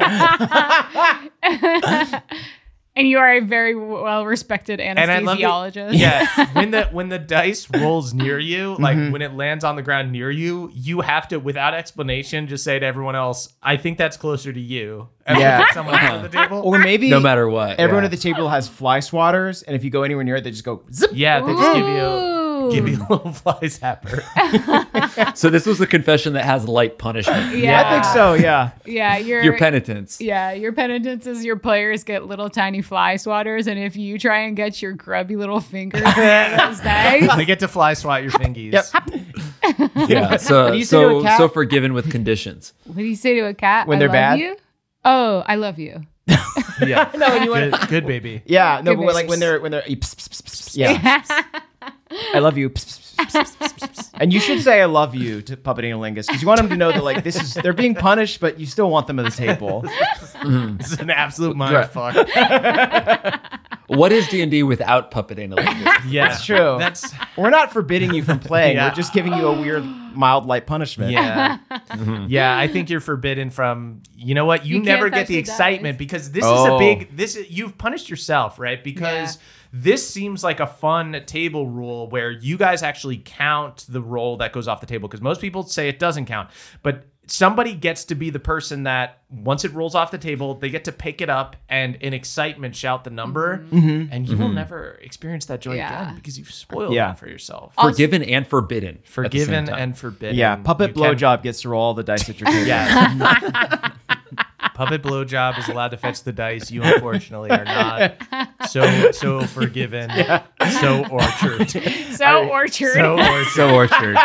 And you are a very well respected And I love anesthesiologist. it. Yeah, when the when the dice rolls near you, like Mm-hmm. when it lands on the ground near you, you have to, without explanation, just say to everyone else, "I think that's closer to you." And Yeah. look at someone else at the table. Or maybe no matter what, everyone yeah. at the table has fly swatters, and if you go anywhere near it, they just go zip. Yeah, they just give you Ooh. give you a little fly zapper. So this was a confession that has light punishment. Yeah. I think so. Yeah. Yeah, your Your penitence. Yeah, your penitence is your players get little tiny fly swatters, and if you try and get your grubby little fingers in those dice, They get to fly swat your fingies. Yep. Yeah. So do you say to a so cat? so forgiven with conditions. what do you say to a cat? When I they're love bad? You? Oh, I love you. Yeah. No, when you good, want. good baby. Yeah. No, Good but like babies. when they're when they're. Pss, pss, pss, pss, yeah. I love you. Pss, pss, pss, pss, pss, pss. And you should say I love you to Puppet Analingus because you want them to know that like this is they're being punished, but you still want them at the table. This is an absolute mind Right. fuck. What is D and D without puppet analingus? Yeah, That's true. That's We're not forbidding you from playing. Yeah. We're just giving you a weird, mild, light punishment. yeah, yeah. I think you're forbidden from. You know what? You, You never can't get touch the the excitement dice. because this is Oh. a big. This is, you've punished yourself, right? Because. Yeah. This seems like a fun table rule where you guys actually count the roll that goes off the table because most people say it doesn't count, but somebody gets to be the person that once it rolls off the table, they get to pick it up and in excitement shout the number, and you will never experience that joy Yeah. again because you've spoiled Yeah. it for yourself. Forgiven and forbidden. at the same Forgiven time. and forbidden. Yeah. Puppet You can- blowjob gets to roll all the dice at your table. Yeah. Puppet blowjob is allowed to fetch the dice. You unfortunately are not. So so forgiven. So orchard. So orchard. So orchard. So orchard.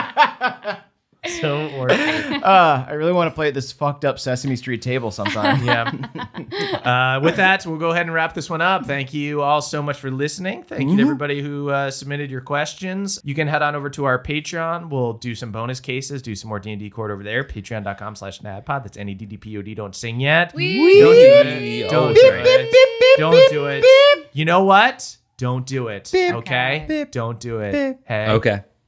So orchard. Uh, I really want to play at this fucked up Sesame Street table sometime. Yeah. Uh, with that, we'll go ahead and wrap this one up. Thank you all so much for listening. Thank you to everybody who uh, submitted your questions. You can head on over to our Patreon. We'll do some bonus cases, do some more D and D court over there. Patreon.com slash NADPOD. That's N E D D P O D. Don't sing yet. Don't do it. Don't do it. Don't do it. You know what? Don't do it. Okay? Don't do it. Hey. Okay.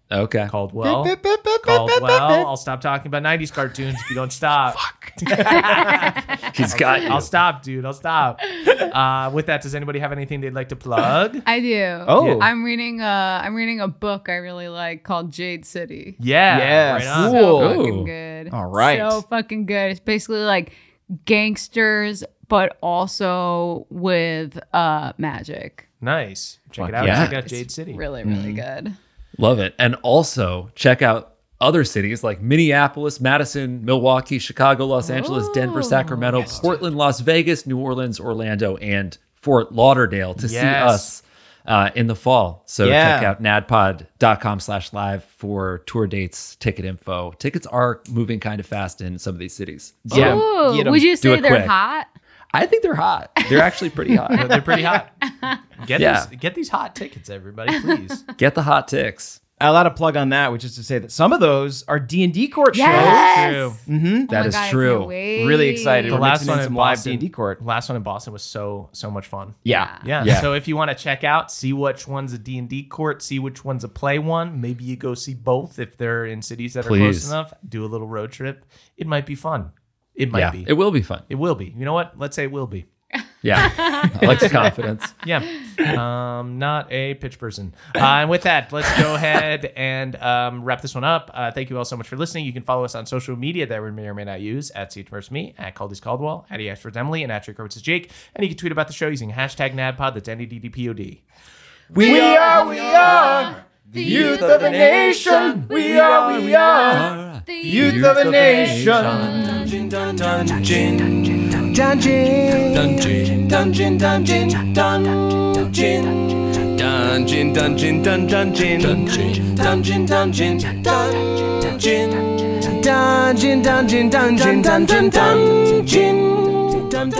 Okay. Caldwell. Caldwell. I'll stop talking about nineties cartoons if you don't stop. Fuck. He's got you. I'll stop, dude. I'll stop. Uh, with that, does anybody have anything they'd like to plug? I do. Oh. I'm reading a I'm reading a book I really like called Jade City. Yeah. Yes. Right on. So Cool. fucking good. All right. So fucking good. It's basically like gangsters, but also with uh magic. Nice. Check Fuck it out. yeah. Check out Jade City. Really, really good. Love it. And also check out other cities like Minneapolis, Madison, Milwaukee, Chicago, Los Angeles, Denver, Sacramento, Portland, Las Vegas, New Orleans, Orlando, and Fort Lauderdale to see Yes. us uh, in the fall. So Yeah. check out nadpod.com slash live for tour dates, ticket info. Tickets are moving kind of fast in some of these cities. So Yeah. Ooh, Get 'em. would you Do say it they're quick. hot? I think they're hot. They're actually pretty hot. They're pretty hot. Get Yeah. these get these hot tickets, everybody, please. Get the hot ticks. I'll add a plug on that, which is to say that some of those are D and D court Yes! True. shows. That oh is my God, I true. can't wait. Really excited. The We're last mixing in one in some live Boston. D and D court. Last one in Boston was so so much fun. Yeah. Yeah. Yeah. So if you want to check out, see which one's a D and D court, see which one's a play one. Maybe you go see both if they're in cities that are Please. close enough. Do a little road trip. It might be fun. It might Yeah, be. it will be fun. It will be. You know what? Let's say it will be. Yeah. I like the confidence. Yeah. Um, not a pitch person. Uh, and with that, let's go ahead and um, wrap this one up. Uh, thank you all so much for listening. You can follow us on social media that we may or may not use at CTMerce Me, at Caldy's Caldwell, at E Ashford's Emily, and at Jake Roberts' Jake. And you can tweet about the show using hashtag NADPOD. That's N A D D P O D. We are, we are the youth of a nation. We are, we are The youth of a nation. Dungeon, dun, dungeon, dungeon, dungeon, dungeon, dungeon, dungeon, dungeon, dungeon, dungeon, dun, dungeon, dungeon, dungeon, dungeon, dungeon, dungeon, dungeon, dungeon, dungeon, dungeon, dun,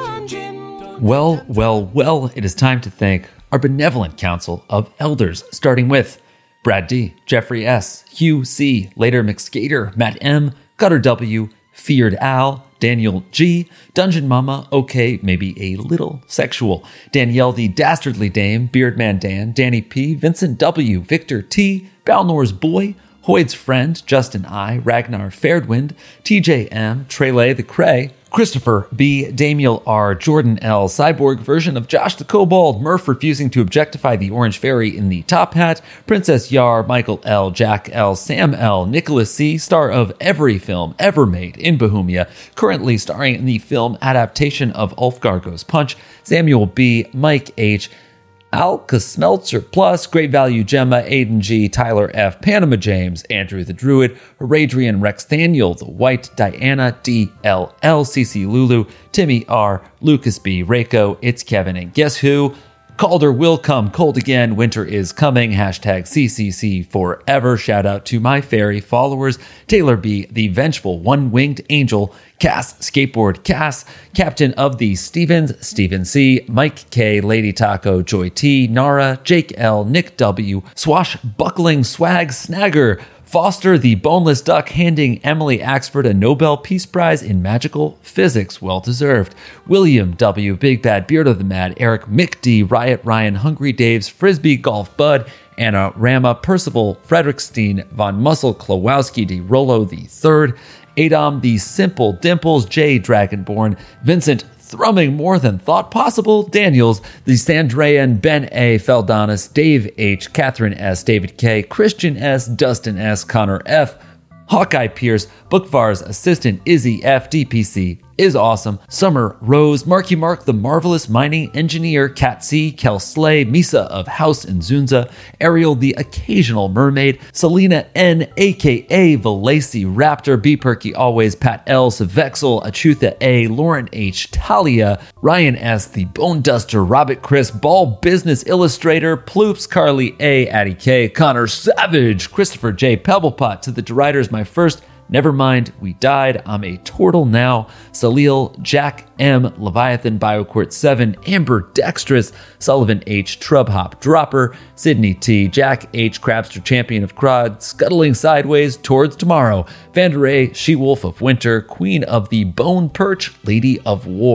dungeon. Well, well, well, it is time to thank our benevolent council of elders, starting with Brad D, Jeffrey S, Hugh C, Later McSkater, Matt M, Gutter W, Feared Al, Daniel G, Dungeon Mama, okay, maybe a little sexual, Danielle the Dastardly Dame, Beardman Dan, Danny P, Vincent W, Victor T, Balnor's Boy, Hoyd's Friend, Justin I, Ragnar Fairdwind, T J M, Trele the Cray, Christopher B, Damiel R, Jordan L, Cyborg version of Josh the Kobold, Murph refusing to objectify the Orange Fairy in the top hat, Princess Yar, Michael L, Jack L, Sam L, Nicholas C, star of every film ever made in Bohemia, currently starring in the film adaptation of Ulfgar Goes Punch, Samuel B, Mike H, Alka Smeltzer Plus, Great Value Gemma, Aiden G, Tyler F, Panama James, Andrew the Druid, Heradrian Rex Daniel, The White, Diana D L L, C C Lulu, Timmy R, Lucas B, Reiko, It's Kevin, and guess who? Calder will come cold again. Winter is coming. Hashtag C C C forever. Shout out to my fairy followers. Taylor B, the vengeful one-winged angel. Cass, skateboard Cass. Captain of the Stevens, Stephen C. Mike K, Lady Taco, Joy T, Nara, Jake L, Nick W, Swashbuckling Swag Snagger. Foster the Boneless Duck handing Emily Axford a Nobel Peace Prize in Magical Physics. Well deserved. William W. Big Bad Beard of the Mad. Eric Mick D. Riot Ryan Hungry Dave's Frisbee Golf Bud. Anna Rama Percival Frederickstein Von Muscle Klawowski D. Rollo the Third. Adam the Simple Dimples J. Dragonborn. Vincent Thrumming More Than Thought Possible, Daniels, the Sandrayan, Ben A, Feldonis, Dave H, Catherine S, David K, Christian S, Dustin S, Connor F, Hawkeye Pierce, Bookvar's assistant Izzy F, D P C is awesome, Summer Rose, Marky Mark, the marvelous mining engineer, Cat C, Kel Slay, Misa of House and Zunza, Ariel the occasional mermaid, Selena N, aka Valacy Raptor, B Perky Always, Pat L, Savexel, Achutha A, Lauren H, Talia, Ryan S, the Bone Duster, Robert Chris, Ball Business Illustrator, Ploops, Carly A, Addie K, Connor Savage, Christopher J, Pebblepot, to the deriders, my first Never mind, we died. I'm a turtle now. Salil, Jack M, Leviathan, Bioquart seven, Amber Dextrous, Sullivan H, Trubhop Dropper, Sydney T, Jack H, Crabster Champion of Crod, Scuttling Sideways Towards Tomorrow, Vanderay, She-Wolf of Winter, Queen of the Bone Perch, Lady of War,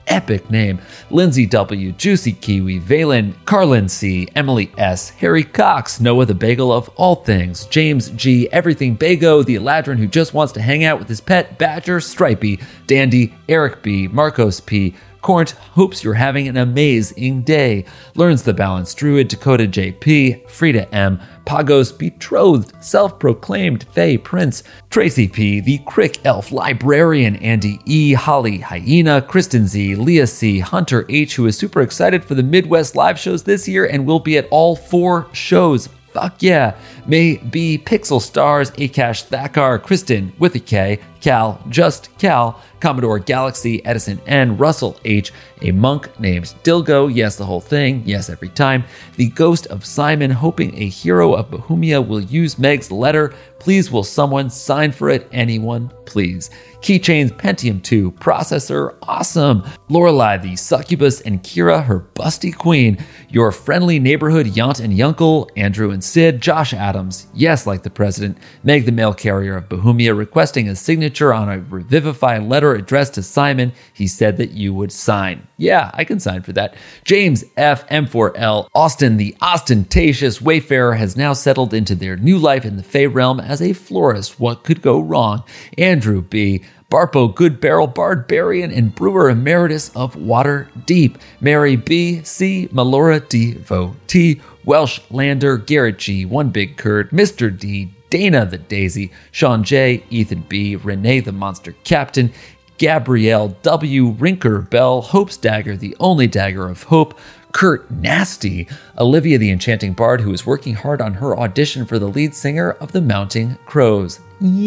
epic name. Lindsay W, Juicy Kiwi, Valen, Carlin C, Emily S, Harry Cox, Noah the Bagel of all things, James G, Everything Bago, the Eladrin who just wants to hang out with his pet Badger, Stripey, Dandy, Eric B, Marcos P, Cornt hopes you're having an amazing day. Learns the Balance Druid, Dakota J P, Frida M, Pagos Betrothed, Self-Proclaimed Faye Prince, Tracy P, The Crick Elf Librarian, Andy E, Holly Hyena, Kristen Z, Leah C, Hunter H, who is super excited for the Midwest live shows this year and will be at all four shows. Fuck yeah. May be Pixel Stars, Akash Thakar, Kristen with a K, Cal, Just Cal, Commodore Galaxy, Edison N, Russell H, a monk named Dilgo, yes, the whole thing, yes, every time, the ghost of Simon, hoping a hero of Bohemia will use Meg's letter. Please, will someone sign for it? Anyone, please. Keychains Pentium two, Processor, awesome. Lorelei, the Succubus, and Kira, her busty queen. Your friendly neighborhood Yaunt and Yunkel, Andrew and Sid, Josh Adams, yes, like the president. Meg, the mail carrier of Bohemia, requesting a signature on a Revivify letter addressed to Simon. He said that you would sign. Yeah, I can sign for that. James F, M four L, Austin, the ostentatious wayfarer, has now settled into their new life in the Fey realm as a florist. What could go wrong? Andrew B, Barpo, Good Barrel, Barbarian, and Brewer Emeritus of Water Deep. Mary B, C, Melora Devotee, Welsh Lander, Garrett G, One Big Curd, Mister D, Dana the Daisy, Sean J, Ethan B, Renee the Monster Captain, Gabrielle W, Rinker Bell, Hope's Dagger, the only dagger of hope, Kurt Nasty, Olivia the Enchanting Bard, who is working hard on her audition for the lead singer of the Mounting Crows.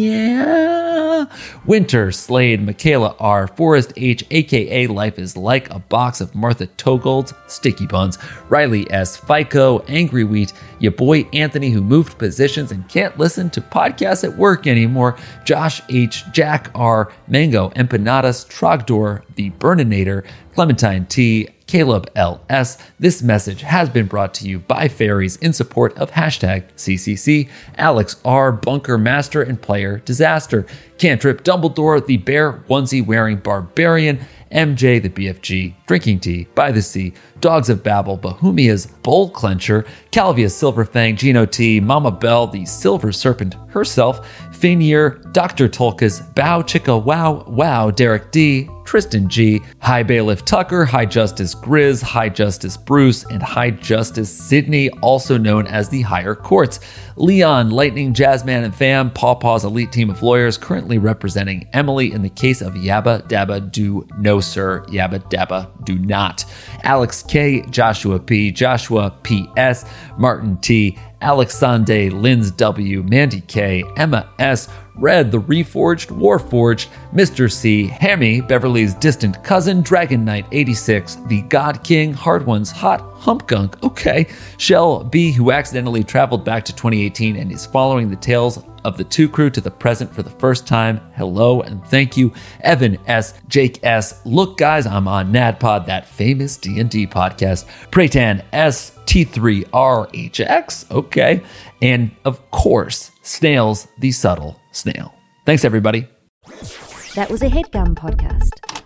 Yeah. Winter, Slade, Michaela R, Forrest H, aka Life is Like a Box of Martha Togold's Sticky Buns, Riley S, FICO, Angry Wheat, your boy Anthony who moved positions and can't listen to podcasts at work anymore, Josh H, Jack R, Mango, Empanadas, Trogdor, the Burninator, Clementine T, Caleb L S. This message has been brought to you by Fairies in support of hashtag C C C, Alex R, Bunker Master and Player Disaster, Cantrip Dumbledore, the Bear Onesie Wearing Barbarian, M J the B F G, Drinking Tea by the Sea, Dogs of Babel, Bohemia's Bowl Clencher, Calvia Silverfang, Gino T, Mama Bell, the Silver Serpent herself, Fainier, Doctor Tolkas, Bow Chicka Wow Wow, Derek D, Tristan G, High Bailiff Tucker, High Justice Grizz, High Justice Bruce, and High Justice Sydney, also known as the Higher Courts. Leon, Lightning, Jazzman, and Fam, Paw Paw's elite team of lawyers currently representing Emily in the case of Yabba Dabba Do No Sir, Yabba Dabba Do Not. Alex K, Joshua P, Joshua P S, Martin T, Alex Sande, Linz W, Mandy K, Emma S, Red, the Reforged, Warforged, Mister C, Hammy, Beverly's distant cousin, Dragon Knight eighty-six, the God King, Hard One's Hot Hump Gunk, okay, Shell B, who accidentally traveled back to twenty eighteen and is following the tales of the two crew to the present for the first time. Hello and thank you. Evan S, Jake S, look guys, I'm on NADPOD, that famous D and D podcast. Praytan S, T three R H X, okay, and of course, Snails, the subtle snail. Thanks everybody. That was a HeadGum podcast.